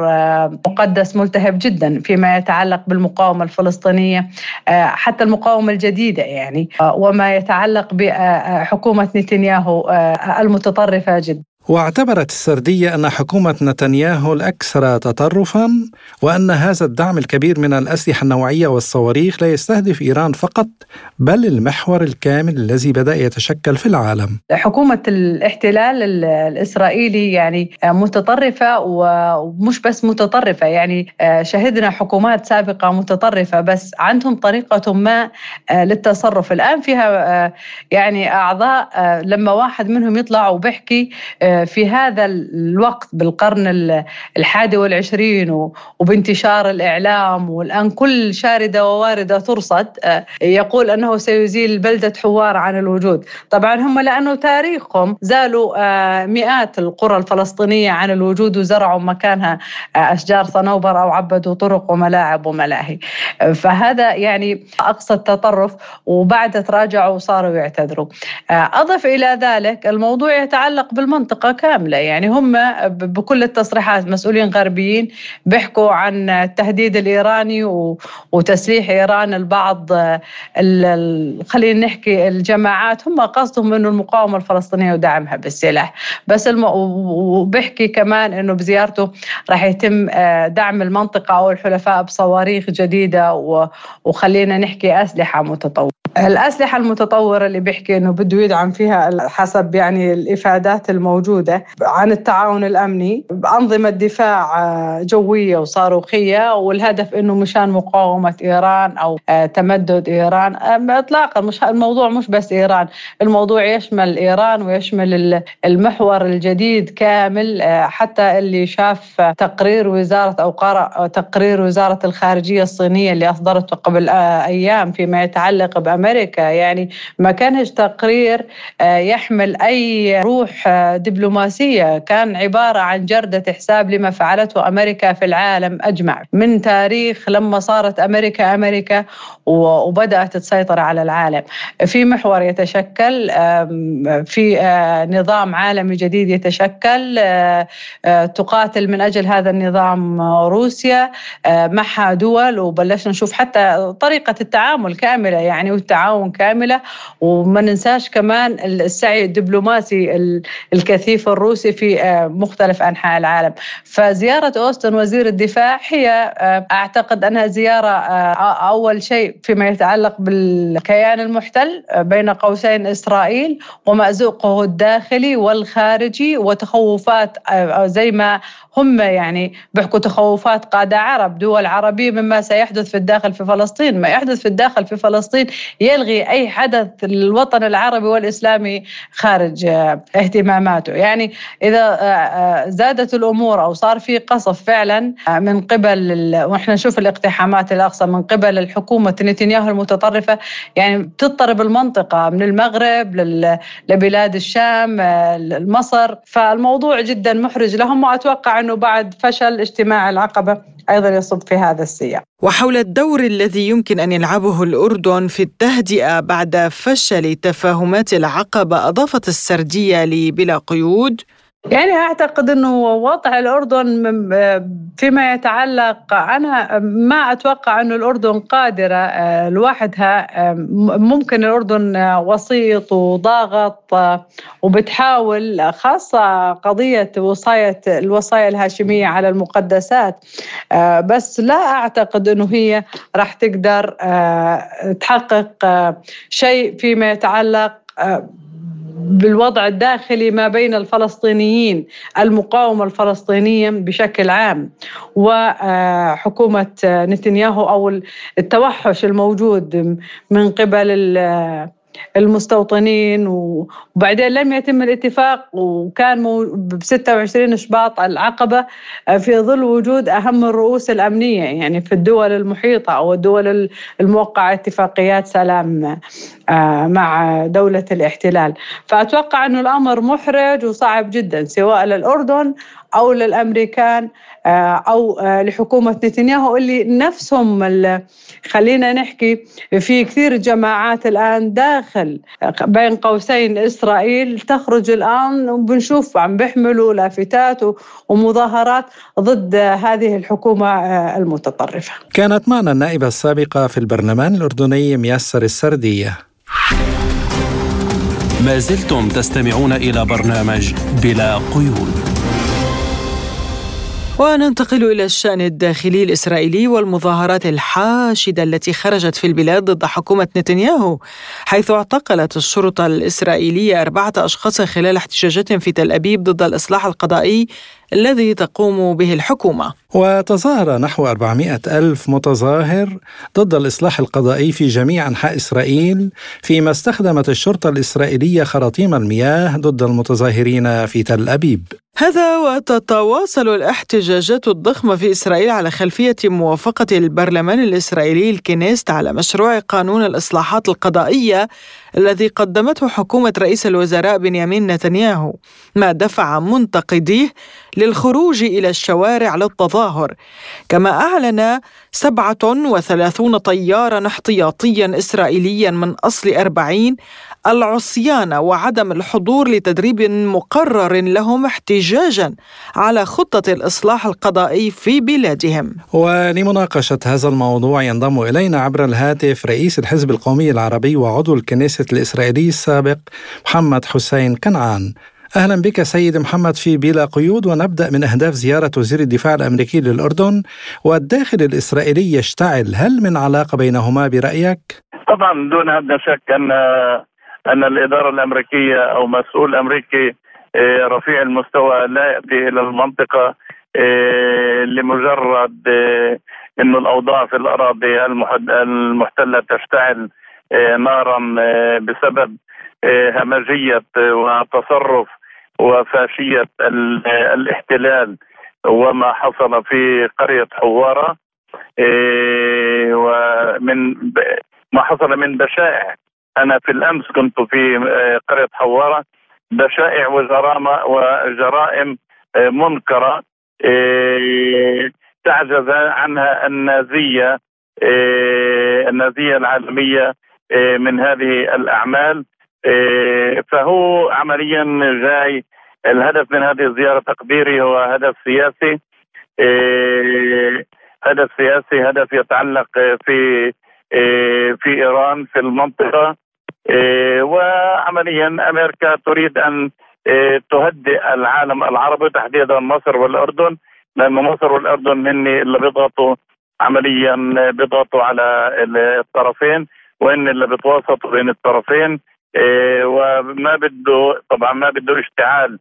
مقدس ملتهب جدا فيما يتعلق بالمقاومة الفلسطينية، حتى المقاومة الجديدة يعني، وما يتعلق بحكومة نتنياهو المتطرفة جدا. واعتبرت السردية أن حكومة نتنياهو الأكثر تطرفاً، وأن هذا الدعم الكبير من الأسلحة النووية والصواريخ لا يستهدف إيران فقط بل المحور الكامل الذي بدأ يتشكل في العالم. حكومة الاحتلال الإسرائيلي يعني متطرفة، ومش بس متطرفة، يعني شهدنا حكومات سابقة متطرفة بس عندهم طريقة ما للتصرف. الآن فيها يعني أعضاء لما واحد منهم يطلع وبيحكي في هذا الوقت بالقرن الحادي والعشرين وبانتشار الإعلام، والآن كل شاردة وواردة ترصد، يقول أنه سيزيل بلدة حوار عن الوجود. طبعا هم لأنه تاريخهم زالوا مئات القرى الفلسطينية عن الوجود وزرعوا مكانها أشجار صنوبر أو عبدوا طرق وملاعب وملاهي. فهذا يعني أقصى التطرف، وبعد تراجعوا وصاروا يعتذروا. أضف إلى ذلك الموضوع يتعلق بالمنطقة كاملة، يعني هم بكل التصريحات مسؤولين غربيين بيحكوا عن التهديد الإيراني وتسليح إيران البعض، خلينا نحكي الجماعات، هم قصدهم إنه المقاومة الفلسطينية ودعمها بالسلاح بس الم... وبيحكي كمان إنه بزيارته راح يتم دعم المنطقة أو الحلفاء بصواريخ جديدة و... وخلينا نحكي أسلحة متطورة. الأسلحة المتطورة اللي بيحكي إنه بده يدعم فيها حسب يعني الإفادات الموجودة عن التعاون الأمني بأنظمة دفاع جوية وصاروخية، والهدف إنه مشان مقاومة إيران أو تمدد إيران. إطلاقا مش الموضوع مش بس إيران، الموضوع يشمل إيران ويشمل المحور الجديد كامل. حتى اللي شاف تقرير وزارة أو قرأ تقرير وزارة الخارجية الصينية اللي أصدرته قبل أيام فيما يتعلق بأمريكا، يعني ما كانش تقرير يحمل أي روح دبلوماسية، كان عبارة عن جردة حساب لما فعلته أمريكا في العالم أجمع من تاريخ لما صارت أمريكا أمريكا وبدأت تسيطر على العالم. في محور يتشكل، في نظام عالمي جديد يتشكل، تقاتل من أجل هذا النظام روسيا معها دول، وبلشنا نشوف حتى طريقة التعامل كاملة يعني والتعاون كاملة. وما ننساش كمان السعي الدبلوماسي الكثيف الروسي في مختلف أنحاء العالم. فزيارة أوستن وزير الدفاع هي أعتقد أنها زيارة أول شيء فيما يتعلق بالكيان المحتل بين قوسين إسرائيل ومأزوقه الداخلي والخارجي، وتخوفات زي ما هم يعني بيحكوا تخوفات قادة عرب دول عربية مما سيحدث في الداخل في فلسطين. ما يحدث في الداخل في فلسطين يلغي أي حدث للوطن العربي والإسلامي خارج اهتماماته. يعني إذا زادت الأمور أو صار في قصف فعلا من قبل، وإحنا نشوف الاقتحامات الأقصى من قبل الحكومة نتنياهو المتطرفة، يعني بتضطرب المنطقة من المغرب لبلاد الشام مصر. فالموضوع جدا محرج لهم، وأتوقع أنه بعد فشل اجتماع العقبة أيضا يصب في هذا السياق. وحول الدور الذي يمكن أن يلعبه الأردن في التهدئة بعد فشل تفاهمات العقبة، أضافت السردية لبلا قيود. يعني أعتقد أنه وضع الأردن فيما يتعلق، أنا ما أتوقع أنه الأردن قادرة لوحدها. ممكن الأردن وسيط وضاغط وبتحاول، خاصة قضية وصاية الوصايا الهاشمية على المقدسات، بس لا أعتقد أنه هي راح تقدر تحقق شيء فيما يتعلق بالوضع الداخلي ما بين الفلسطينيين، المقاومة الفلسطينية بشكل عام وحكومة نتنياهو، أو التوحش الموجود من قبل المستوطنين. وبعدين لم يتم الاتفاق، وكان ب ستة وعشرين شباط العقبة في ظل وجود أهم الرؤوس الأمنية يعني في الدول المحيطة أو الدول الموقعة اتفاقيات سلام مع دولة الاحتلال. فأتوقع أنه الأمر محرج وصعب جدا سواء للأردن أو للأمريكان أو لحكومة نتنياهو اللي نفسهم خلينا نحكي في كثير جماعات الآن داخل بين قوسين إسرائيل تخرج الآن، وبنشوف عم بيحملوا لافتات ومظاهرات ضد هذه الحكومة المتطرفة. كانت معنا النائبة السابقة في البرلمان الأردني ميسر السردية. ما زلتم تستمعون إلى برنامج بلا قيود. وننتقل إلى الشأن الداخلي الإسرائيلي والمظاهرات الحاشدة التي خرجت في البلاد ضد حكومة نتنياهو، حيث اعتقلت الشرطة الإسرائيلية أربعة أشخاص خلال احتجاجات في تل أبيب ضد الإصلاح القضائي الذي تقوم به الحكومة. وتظاهر نحو أربعمائة ألف متظاهر ضد الإصلاح القضائي في جميع أنحاء إسرائيل، فيما استخدمت الشرطة الإسرائيلية خراطيم المياه ضد المتظاهرين في تل أبيب. هذا وتتواصل الاحتجاجات الضخمة في إسرائيل على خلفية موافقة البرلمان الإسرائيلي الكنيست على مشروع قانون الإصلاحات القضائية الذي قدمته حكومة رئيس الوزراء بنيامين نتنياهو، ما دفع منتقديه للخروج إلى الشوارع للتظاهر. كما أعلن سبعة وثلاثون طيارا احتياطيا إسرائيليا من أصل أربعين العصيان وعدم الحضور لتدريب مقرر لهم احتجاجا على خطة الإصلاح القضائي في بلادهم. ولمناقشة هذا الموضوع ينضم إلينا عبر الهاتف رئيس الحزب القومي العربي وعضو الكنيست الإسرائيلي السابق محمد حسين كنعان. أهلا بك سيد محمد في بلا قيود، ونبدأ من أهداف زيارة وزير الدفاع الأمريكي للأردن والداخل الإسرائيلي يشتعل، هل من علاقة بينهما برأيك؟ طبعا دون أدنى شك أن أن الإدارة الأمريكية أو مسؤول أمريكي رفيع المستوى لا يأتي إلى المنطقة لمجرد أن الأوضاع في الأراضي المحتلة تشتعل نارا بسبب همجية وتصرف وفاشية الاحتلال وما حصل في قرية حوارة، ومن ما حصل من بشائع. أنا في الأمس كنت في قرية حوارة، بشائع وجرائم وجرائم منكرة تعجز عنها النازية النازية العالمية من هذه الأعمال. فهو عمليا جاي الهدف من هذه الزيارة تقديري هو هدف سياسي، هدف سياسي هدف يتعلق في في إيران في المنطقة. وعمليا أمريكا تريد أن تهدئ العالم العربي تحديدا مصر والأردن، لأن مصر والأردن هن اللي بيضغطوا عمليا بيضغطوا على الطرفين، وإن اللي بيتوسطوا بين الطرفين. وما بده طبعا ما بده اشتعال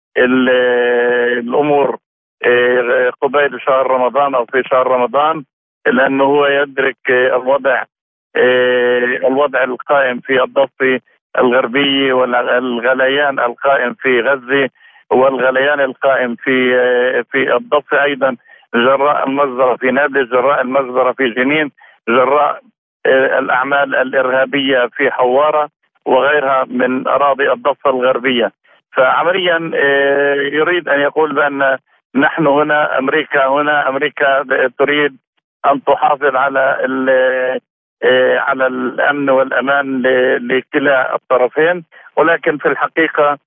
الأمور قبيل شهر رمضان أو في شهر رمضان، لأنه هو يدرك الوضع الوضع القائم في الضفة الغربية والغليان القائم في غزة والغليان القائم في في الضفة أيضا، جراء المجزرة في نابلس، جراء المجزرة في جنين، جراء الأعمال الإرهابية في حوارة وغيرها من أراضي الضفة الغربية. فعمليا يريد أن يقول بأن نحن هنا أمريكا هنا أمريكا تريد أن تحافظ على على الأمن والأمان لكلا الطرفين، ولكن في الحقيقة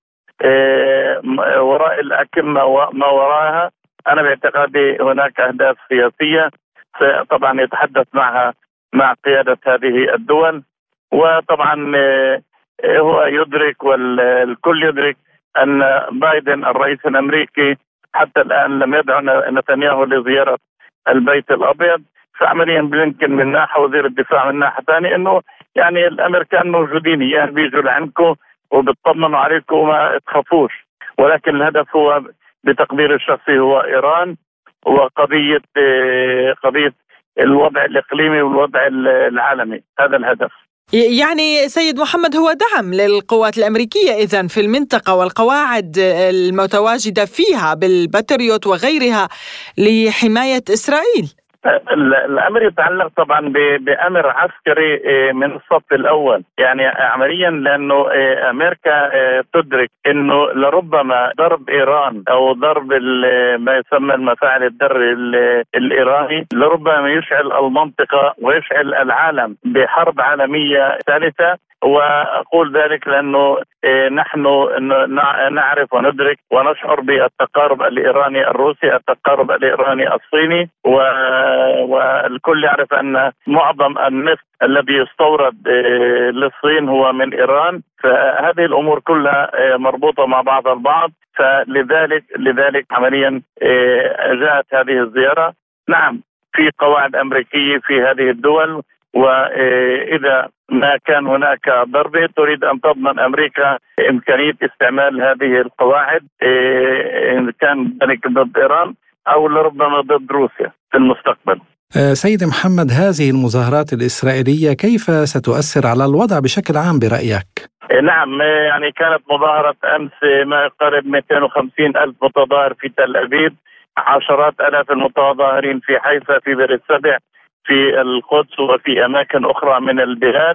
وراء الأكمة وما وراءها أنا باعتقادي هناك أهداف سياسية طبعا يتحدث معها مع قيادة هذه الدول. وطبعا هو يدرك والكل يدرك أن بايدن الرئيس الأمريكي حتى الآن لم يدعو نتنياهو لزيارة البيت الأبيض. فعمليا بلينكن من ناحية وزير الدفاع من ناحية ثانية إنه يعني الأمريكان موجودين، يعني بيجوا لعندكم وبيطمنوا عليكم وما تخافوش، ولكن الهدف هو بتقدير الشخصي هو إيران وقضية قضية الوضع الإقليمي والوضع العالمي. هذا الهدف. يعني سيد محمد هو دعم للقوات الأمريكية إذن في المنطقة والقواعد المتواجدة فيها بالباتريوت وغيرها لحماية إسرائيل. الأمر يتعلق طبعا بأمر عسكري من الصف الأول، يعني عمليا لأنه أمريكا تدرك أنه لربما ضرب إيران أو ضرب ما يسمى المفاعل الذري الإيراني لربما يشعل المنطقة ويشعل العالم بحرب عالمية ثالثة. وأقول ذلك لأنه نحن نعرف وندرك ونشعر بالتقارب الإيراني الروسي، التقارب الإيراني الصيني، والكل يعرف أن معظم النفط الذي يستورد للصين هو من إيران. فهذه الأمور كلها مربوطة مع بعض البعض. فلذلك لذلك عمليا جاءت هذه الزيارة. نعم في قواعد أمريكية في هذه الدول، وإذا ما كان هناك ضربة تريد أن تضمن أمريكا إمكانية استعمال هذه القواعد إن كان ذلك ضد إيران أو لربما ضد روسيا في المستقبل. سيد محمد، هذه المظاهرات الإسرائيلية كيف ستؤثر على الوضع بشكل عام برأيك؟ نعم، يعني كانت مظاهرة أمس ما يقارب مئتين وخمسين ألف متظاهر في تل أبيب، عشرات آلاف المتظاهرين في حيفا، في بئر السبع، في القدس، وفي أماكن أخرى من البلاد.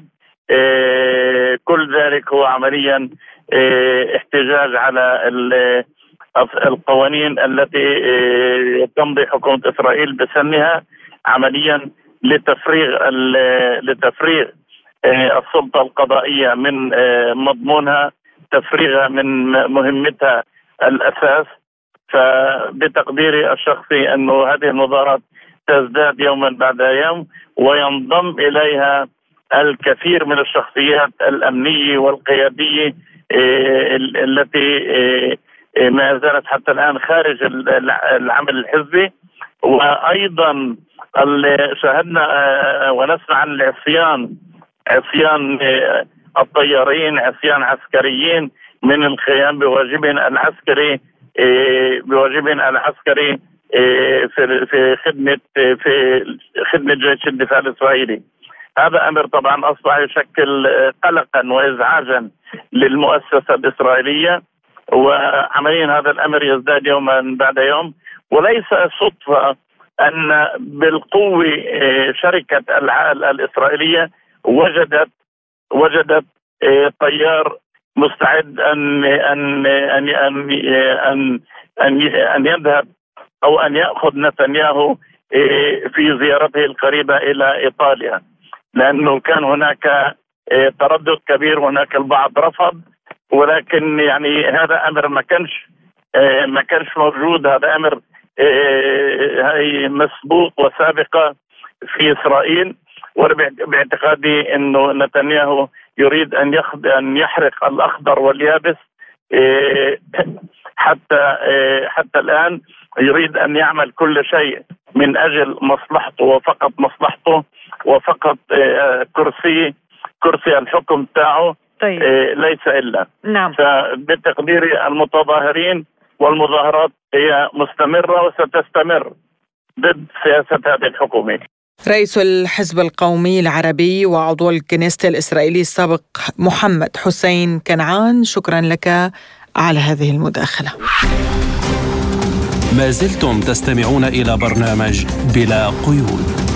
إيه كل ذلك هو عمليا إيه احتجاج على القوانين التي إيه تمضي حكومة إسرائيل بسنها عمليا لتفريغ لتفريغ إيه السلطة القضائية من إيه مضمونها، تفريغها من مهمتها الأساس. فبتقديري الشخصي أنه هذه المظاهرات تزداد يوما بعد يوم، وينضم إليها الكثير من الشخصيات الأمنية والقيادية التي ما زالت حتى الآن خارج العمل الحزبي. وأيضا شاهدنا ونسمع عن العصيان عصيان الطيارين، عصيان عسكريين من القيام بواجبهم العسكري بواجبهم العسكري في في خدمة في خدمة جيش الدفاع الإسرائيلي. هذا أمر طبعا أصبح يشكل قلقا وإزعاجا للمؤسسة الإسرائيلية، وعمليا هذا الأمر يزداد يوما بعد يوم. وليس صدفة أن بالقوة شركة العال الإسرائيلية وجدت وجدت طيار مستعد أن أن أن أن أن أن, أن يذهب أو أن يأخذ نتنياهو في زيارته القريبة إلى إيطاليا، لأنه كان هناك تردد كبير، هناك البعض رفض، ولكن يعني هذا أمر ما كانش ما كانش موجود. هذا أمر هي مسبوق وسابقة في إسرائيل، وباعتقادي إنه نتنياهو يريد أن يخد أن يحرق الأخضر واليابس حتى حتى الآن. يريد أن يعمل كل شيء من أجل مصلحته وفقط مصلحته وفقط كرسي كرسي الحكم تاعه. طيب. ليس إلا. نعم. فبتقديري المتظاهرين والمظاهرات هي مستمرة وستستمر ضد سياسة هذه الحكومة. رئيس الحزب القومي العربي وعضو الكنيست الإسرائيلي السابق محمد حسين كنعان، شكرا لك على هذه المداخلة. ما زلتم تستمعون إلى برنامج بلا قيود.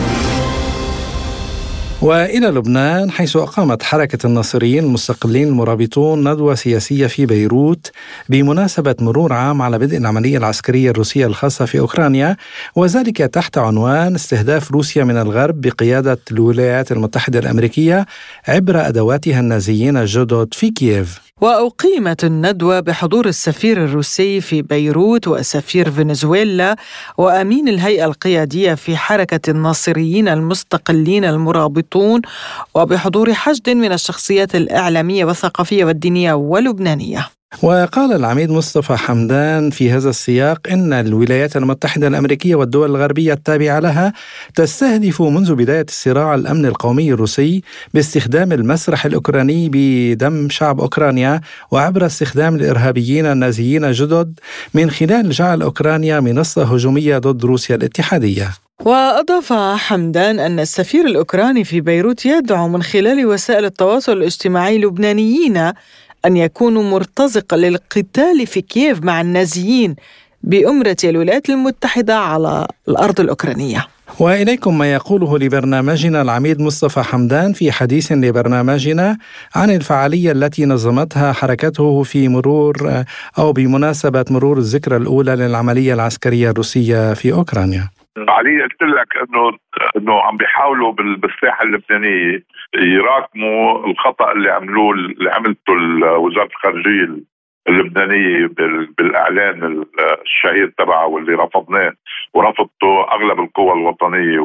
وإلى لبنان، حيث أقامت حركة الناصريين المستقلين المرابطون ندوة سياسية في بيروت بمناسبة مرور عام على بدء العملية العسكرية الروسية الخاصة في أوكرانيا، وذلك تحت عنوان استهداف روسيا من الغرب بقيادة الولايات المتحدة الأمريكية عبر أدواتها النازيين الجدد في كييف. وأقيمت الندوة بحضور السفير الروسي في بيروت وسفير فنزويلا وأمين الهيئة القيادية في حركة الناصريين المستقلين المرابطون، وبحضور حشد من الشخصيات الإعلامية والثقافية والدينية واللبنانية. وقال العميد مصطفى حمدان في هذا السياق إن الولايات المتحدة الأمريكية والدول الغربية التابعة لها تستهدف منذ بداية الصراع الأمن القومي الروسي باستخدام المسرح الأوكراني بدم شعب أوكرانيا، وعبر استخدام الإرهابيين النازيين الجدد من خلال جعل أوكرانيا منصة هجومية ضد روسيا الاتحادية. وأضاف حمدان أن السفير الأوكراني في بيروت يدعو من خلال وسائل التواصل الاجتماعي لبنانيين أن يكونوا مرتزقة للقتال في كييف مع النازيين بأمرة الولايات المتحدة على الأرض الأوكرانية. وإليكم ما يقوله لبرنامجنا العميد مصطفى حمدان في حديث لبرنامجنا عن الفعالية التي نظمتها حركته في مرور أو بمناسبة مرور الذكرى الأولى للعملية العسكرية الروسية في أوكرانيا. علي قلت لك انه انه عم بيحاولوا بالساحه اللبنانيه يراكموا الخطا اللي عملوه اللي عملته وزاره الخارجيه اللبنانيه بالاعلان الشهير تبعه واللي رفضناه ورفضته اغلب القوى الوطنيه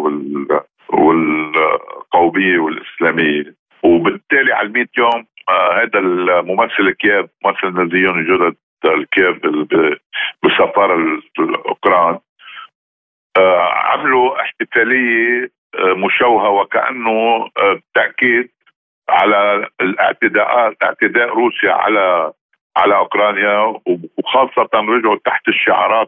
والقوميه والاسلاميه. وبالتالي على المئة يوم هذا الممثل كييف ممثل النازيين الجدد الكييف بالسفاره الاوكران عملوا احتفالية مشوهة وكأنه تأكيد على الاعتداءات اعتداء روسيا على على أوكرانيا، وخاصة رجعوا تحت الشعارات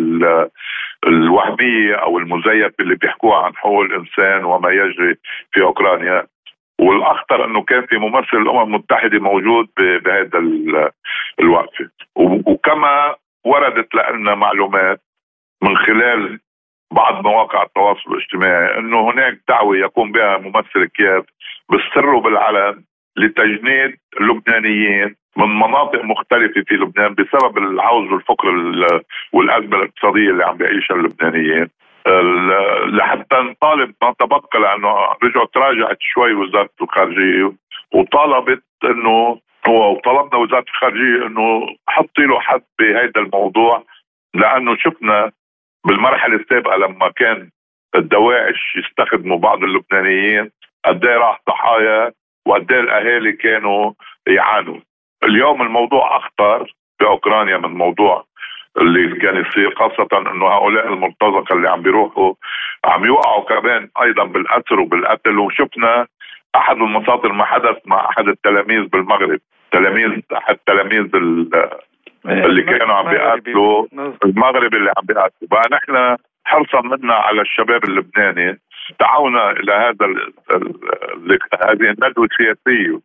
الوهمية أو المزيفة اللي بيحكوها عن حقوق الإنسان وما يجري في أوكرانيا. والأخطر أنه كان في ممثل الأمم المتحدة موجود بهذا الوقفة. وكما وردت لنا معلومات من خلال بعض مواقع التواصل الاجتماعي انه هناك دعوه يقوم بها ممثل كييف بالسر وبالعلن لتجنيد اللبنانيين من مناطق مختلفه في لبنان بسبب العوز والفقر والازمه الاقتصاديه اللي عم بيعيشها اللبنانيين، لحتى نطالب ما تبقى، لانه رجعت تراجعت شوي وزاره الخارجيه وطالبت انه هو وطلبنا وزاره الخارجيه انه حطي له حد بهذا الموضوع، لانه شفنا بالمرحلة السابقة لما كان الدواعش يستخدموا بعض اللبنانيين قد ايه راح ضحايا وقد ايه الاهالي كانوا يعانوا. اليوم الموضوع اخطر باوكرانيا من الموضوع اللي كان يصير، خاصة انه هؤلاء المرتزقة اللي عم بيروحوا عم يوقعوا كمان ايضا بالاسر وبالقتل. وشفنا أحد المصادر ما حدث مع أحد التلاميذ بالمغرب، تلاميذ أحد تلاميذ اللي كانوا عم بيقاتلوا المغرب اللي عم بيقاتلوا. بقى نحن حرصا منا على الشباب اللبناني دعونا إلى هذا ال ال هذه الندوة السياسية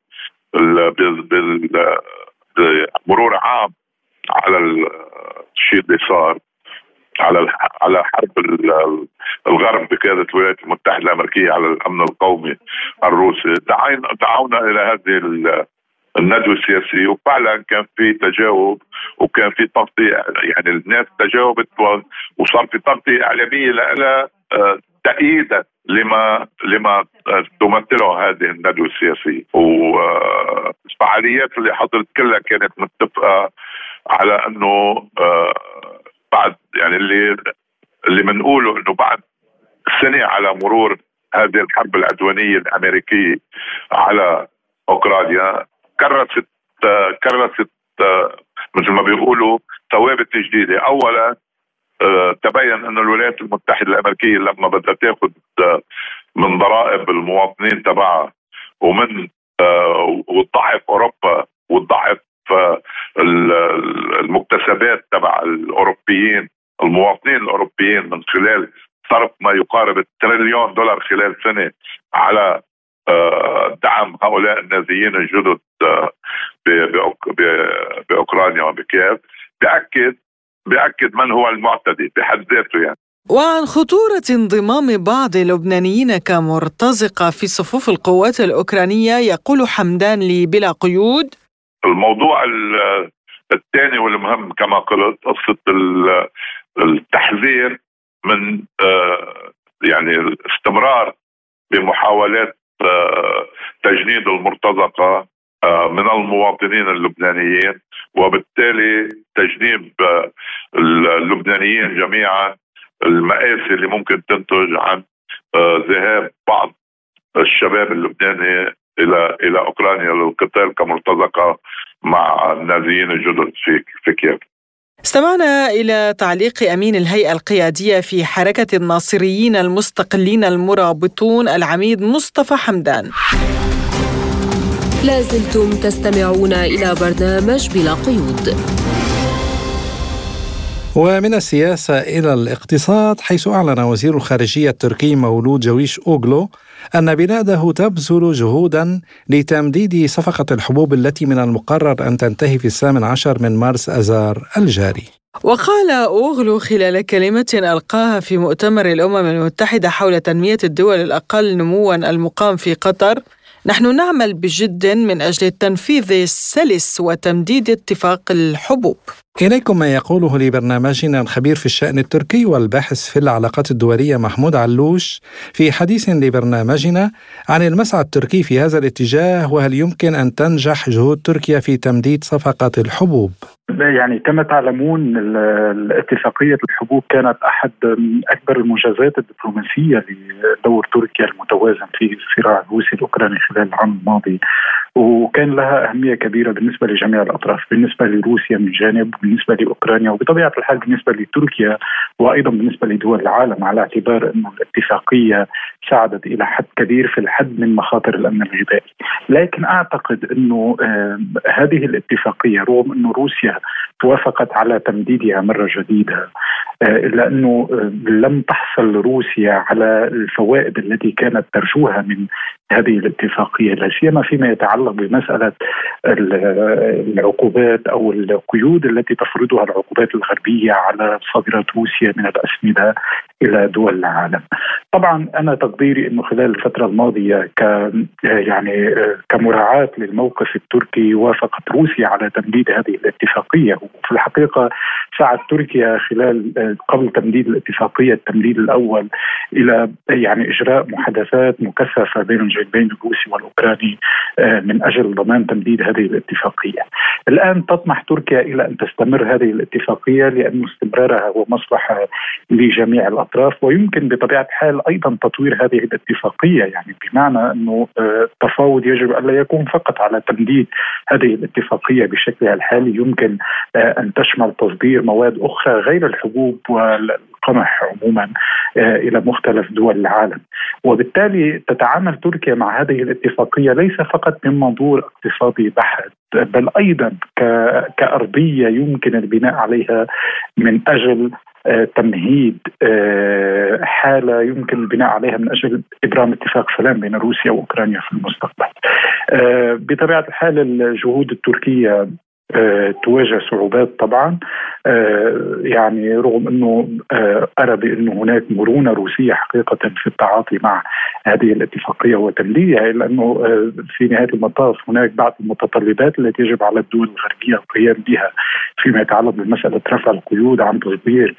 بمرور عام على الشيء اللي صار، على على حرب الغرب بقيادة الولايات المتحدة الأمريكية على الأمن القومي الروسي. دعونا إلى هذه الندوة السياسية، وفعلا كان في تجاوب وكان في تغطية، يعني الناس تجاوبت وصار في تغطية إعلامية لها تأييدا لما لما تمثله هذه الندوة السياسية. والفعاليات اللي حضرت كلها كانت متفقة على أنه بعد يعني اللي اللي بنقوله انه بعد سنة على مرور هذه الحرب العدوانية الأمريكية على أوكرانيا كرست كرست مثل ما بيقولوا ثوابت جديدة. أولا تبين أن الولايات المتحدة الأمريكية لما بدها تأخذ من ضرائب المواطنين تبعها ومن وتضعف أوروبا وتضعف المكتسبات تبع الأوروبيين المواطنين الأوروبيين من خلال صرف ما يقارب التريليون دولار خلال سنة على دعم هؤلاء النازيين الجدد بأوكرانيا وبكييف، بأكد بأكد من هو المعتدي بحد ذاته. يعني وعن خطورة انضمام بعض اللبنانيين كمرتزقة في صفوف القوات الأوكرانية يقول حمدان لي بلا قيود: الموضوع الثاني والمهم كما قلت قصة التحذير من يعني الاستمرار بمحاولات تجنيد المرتزقة من المواطنين اللبنانيين، وبالتالي تجنيب اللبنانيين جميعا المآسي اللي ممكن تنتج عن ذهاب بعض الشباب اللبناني إلى إلى أوكرانيا للقتال كمرتزقة مع النازيين الجدد في في كييف. استمعنا إلى تعليق أمين الهيئة القيادية في حركة الناصريين المستقلين المرابطون العميد مصطفى حمدان. لازلتم تستمعون إلى برنامج بلا قيود. ومن السياسة إلى الاقتصاد، حيث أعلن وزير الخارجية التركي مولود جويش أوغلو أن بلاده تبذل جهودا لتمديد صفقة الحبوب التي من المقرر أن تنتهي في الثامن عشر من مارس أذار الجاري. وقال أوغلو خلال كلمة ألقاها في مؤتمر الأمم المتحدة حول تنمية الدول الأقل نموا المقام في قطر: نحن نعمل بجد من أجل التنفيذ السلس وتمديد اتفاق الحبوب. إليكم ما يقوله لبرنامجنا الخبير في الشأن التركي والباحث في العلاقات الدولية محمود علوش في حديث لبرنامجنا عن المسعى التركي في هذا الاتجاه، وهل يمكن أن تنجح جهود تركيا في تمديد صفقة الحبوب؟ يعني كما تعلمون الاتفاقية الحبوب كانت أحد أكبر المنجزات الدبلوماسية لدور تركيا المتوازن في الصراع الروسي الأوكراني خلال العام الماضي، وكان لها أهمية كبيرة بالنسبة لجميع الأطراف، بالنسبة لروسيا من جانب، بالنسبة لأوكرانيا، وبطبيعة الحال بالنسبة لتركيا، وأيضا بالنسبة لدول العالم، على اعتبار أن الاتفاقية ساعدت إلى حد كبير في الحد من مخاطر الأمن الغذائي. لكن أعتقد أنه آه هذه الاتفاقية رغم أنه روسيا توافقت على تمديدها مرة جديدة، إلا أنه لم تحصل روسيا على الفوائد التي كانت ترجوها من هذه الاتفاقية، لا سيما فيما يتعلق بمسألة العقوبات أو القيود التي تفرضها العقوبات الغربية على صادرات روسيا من الأسمدة إلى دول العالم. طبعا أنا تقديري أنه خلال الفترة الماضية ك يعني كمراعاة للموقف التركي وافقت روسيا على تمديد هذه الاتفاقية، وفي الحقيقة سعت تركيا خلال قبل تمديد الاتفاقية التمديد الأول إلى يعني إجراء محادثات مكثفة بين الجانبين الروسي والأوكراني من أجل ضمان تمديد هذه الاتفاقية. الآن تطمح تركيا إلى أن تستمر هذه الاتفاقية لأن استمرارها هو مصلحة لجميع الأطراف، ويمكن بطبيعة الحال أيضا تطوير هذه الاتفاقية، يعني بمعنى أنه التفاوض يجب أن لا يكون فقط على تمديد هذه الاتفاقية بشكلها الحالي، يمكن أن تشمل تصدير مواد أخرى غير الحبوب والقمح عموما إلى مختلف دول العالم. وبالتالي تتعامل تركيا روسيا مع هذه الاتفاقية ليس فقط من منظور اقتصادي بحت، بل أيضا كأرضية يمكن البناء عليها من أجل تمهيد حالة يمكن البناء عليها من أجل إبرام اتفاق سلام بين روسيا وأوكرانيا في المستقبل. بطبيعة الحال الجهود التركية أه، تواجه صعوبات طبعا، أه، يعني رغم أنه أه، أرى بأنه هناك مرونة روسية حقيقة في التعاطي مع هذه الاتفاقية وتمديدها، إلا أنه أه، في نهاية المطاف هناك بعض المتطلبات التي يجب على الدول الغربية القيام بها فيما يتعلق بمسألة رفع القيود عن تصدير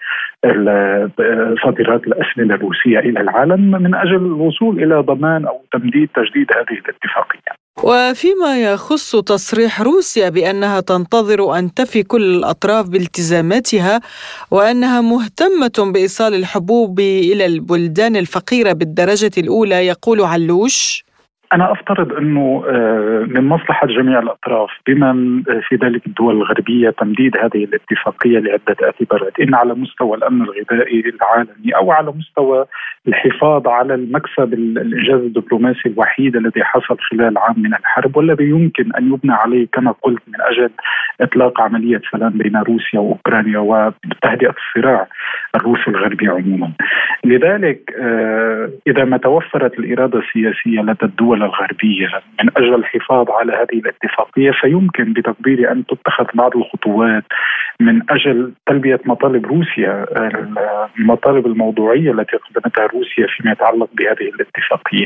صادرات الأسمدة الروسية إلى العالم من أجل الوصول إلى ضمان أو تمديد تجديد هذه الاتفاقية. وفيما يخص تصريح روسيا بأنها تنتظر أن تفي كل الأطراف بالتزاماتها وأنها مهتمة بإيصال الحبوب إلى البلدان الفقيرة بالدرجة الأولى، يقول علوش: أنا أفترض أنه من مصلحة جميع الأطراف بمن في ذلك الدول الغربية تمديد هذه الاتفاقية لعدة اعتبارات، إن على مستوى الأمن الغذائي العالمي أو على مستوى الحفاظ على المكسب الإنجاز الدبلوماسي الوحيد الذي حصل خلال عام من الحرب والذي يمكن أن يبنى عليه كما قلت من أجل إطلاق عملية سلام بين روسيا وأوكرانيا وتهدئة الصراع الروسي الغربي عموما. لذلك إذا ما توفرت الإرادة السياسية لدى الدول الغربية من أجل الحفاظ على هذه الاتفاقية فيمكن بتقديري أن تتخذ بعض الخطوات من أجل تلبية مطالب روسيا، المطالب الموضوعية التي قدمتها روسيا فيما يتعلق بهذه الاتفاقية.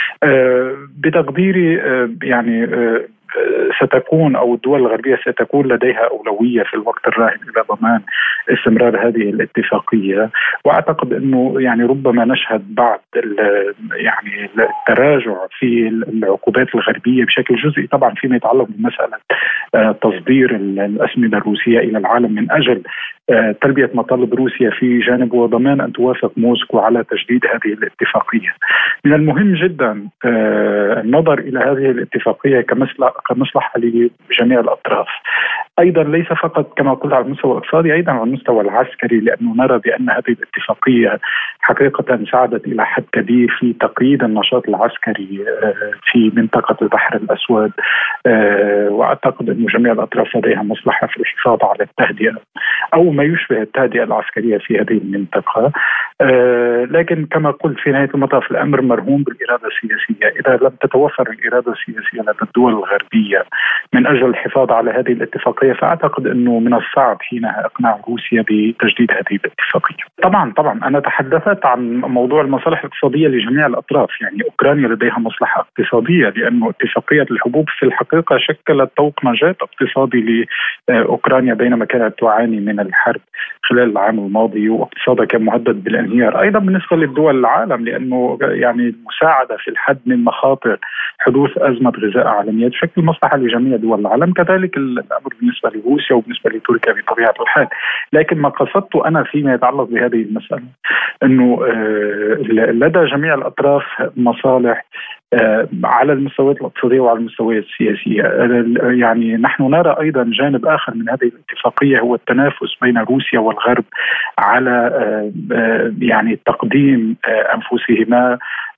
بتقديري يعني ستكون أو الدول الغربية ستكون لديها أولوية في الوقت الراهن إلى ضمان استمرار هذه الاتفاقية، وأعتقد أنه يعني ربما نشهد بعض يعني التراجع في العقوبات الغربية بشكل جزئي طبعا فيما يتعلق بمسألة تصدير الأسمدة الروسية إلى العالم من أجل تلبية مطالب روسيا في جانب وضمان أن توافق موسكو على تجديد هذه الاتفاقية. من المهم جدا النظر إلى هذه الاتفاقية كمصلحة لجميع الأطراف، أيضا ليس فقط كما قلت على المستوى الاقتصادي، أيضا على المستوى العسكري، لأنه نرى بأن هذه الاتفاقية حقيقة ساعدت إلى حد كبير في تقييد النشاط العسكري في منطقة البحر الأسود، وأعتقد أن جميع الأطراف لديها مصلحة في الحفاظ على التهدئة أو ما يشبه التهدئة العسكرية في هذه المنطقة. لكن كما قلت في نهاية المطاف الأمر مرهون بالإرادة السياسية. إذا لم تتوفر الإرادة السياسية لدى الدول الغربية من أجل الحفاظ على هذه الاتفاقية فأعتقد أنه من الصعب حينها إقناع روسيا بتجديد هذه الاتفاقية. طبعا طبعا أنا تحدثت عن موضوع المصالح الاقتصادية لجميع الأطراف، يعني أوكرانيا لديها مصلحة اقتصادية لأنه اتفاقية الحبوب في الحقيقة شكلت طوق نجاة اقتصادي لأوكرانيا بينما كانت تعاني من الحرب خلال العام الماضي واقتصادها كان مهدد بالانهيار. أيضا بالنسبة للدول العالم لأنه يعني المساعدة في الحد من مخاطر حدوث أزمة غذاء عالمية تشكل مصلحة لجميع دول العالم، كذلك الأمر بالنسبة لروسيا وبالنسبة لتركيا بطبيعة الحال. لكن ما قصدته أنا فيما يتعلق بهذه المسألة أنه لدى جميع الأطراف مصالح على المستويات الاقتصادية وعلى المستويات السياسية. يعني نحن نرى أيضا جانب آخر من هذه الاتفاقية هو التنافس بين روسيا والغرب على يعني تقديم أنفسهما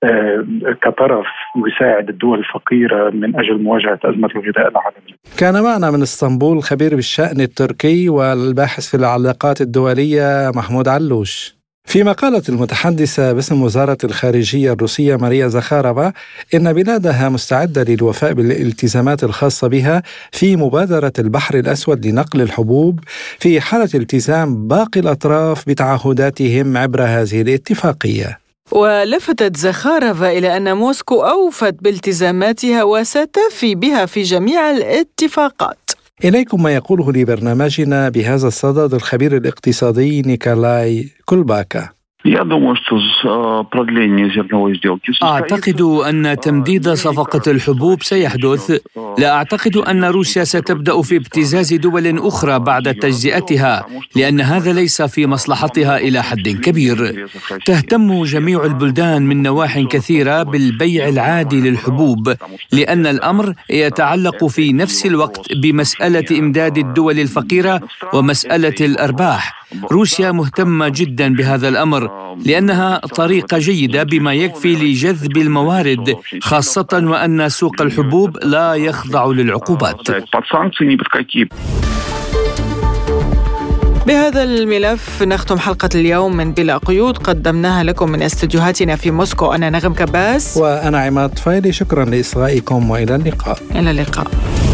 كطرف يساعد الدول الفقيرة من أجل مواجهة أزمة الغذاء العالمية. كان معنا من اسطنبول خبير بالشأن التركي والباحث في العلاقات الدولية محمود علوش. فيما قالت المتحدثة باسم وزارة الخارجية الروسية ماريا زخارova إن بلادها مستعدة للوفاء بالالتزامات الخاصة بها في مبادرة البحر الأسود لنقل الحبوب في حالة التزام باقي الأطراف بتعهداتهم عبر هذه الاتفاقية. ولفتت زخارova إلى أن موسكو أوفت بالتزاماتها وستفي بها في جميع الاتفاقات. إليكم ما يقوله لبرنامجنا بهذا الصدد الخبير الاقتصادي نيكولاي كولباكا. أعتقد أن تمديد صفقة الحبوب سيحدث. لا أعتقد أن روسيا ستبدأ في ابتزاز دول أخرى بعد تجزئتها، لأن هذا ليس في مصلحتها إلى حد كبير. تهتم جميع البلدان من نواحي كثيرة بالبيع العادي للحبوب، لأن الأمر يتعلق في نفس الوقت بمسألة إمداد الدول الفقيرة ومسألة الأرباح. روسيا مهتمة جدا بهذا الأمر لأنها طريقة جيدة بما يكفي لجذب الموارد، خاصة وأن سوق الحبوب لا يخضع للعقوبات. بهذا الملف نختم حلقة اليوم من بلا قيود، قدمناها لكم من استديوهاتنا في موسكو. أنا نغم كباس وأنا عماد فايلي، شكرا لإصغائكم وإلى اللقاء. إلى اللقاء.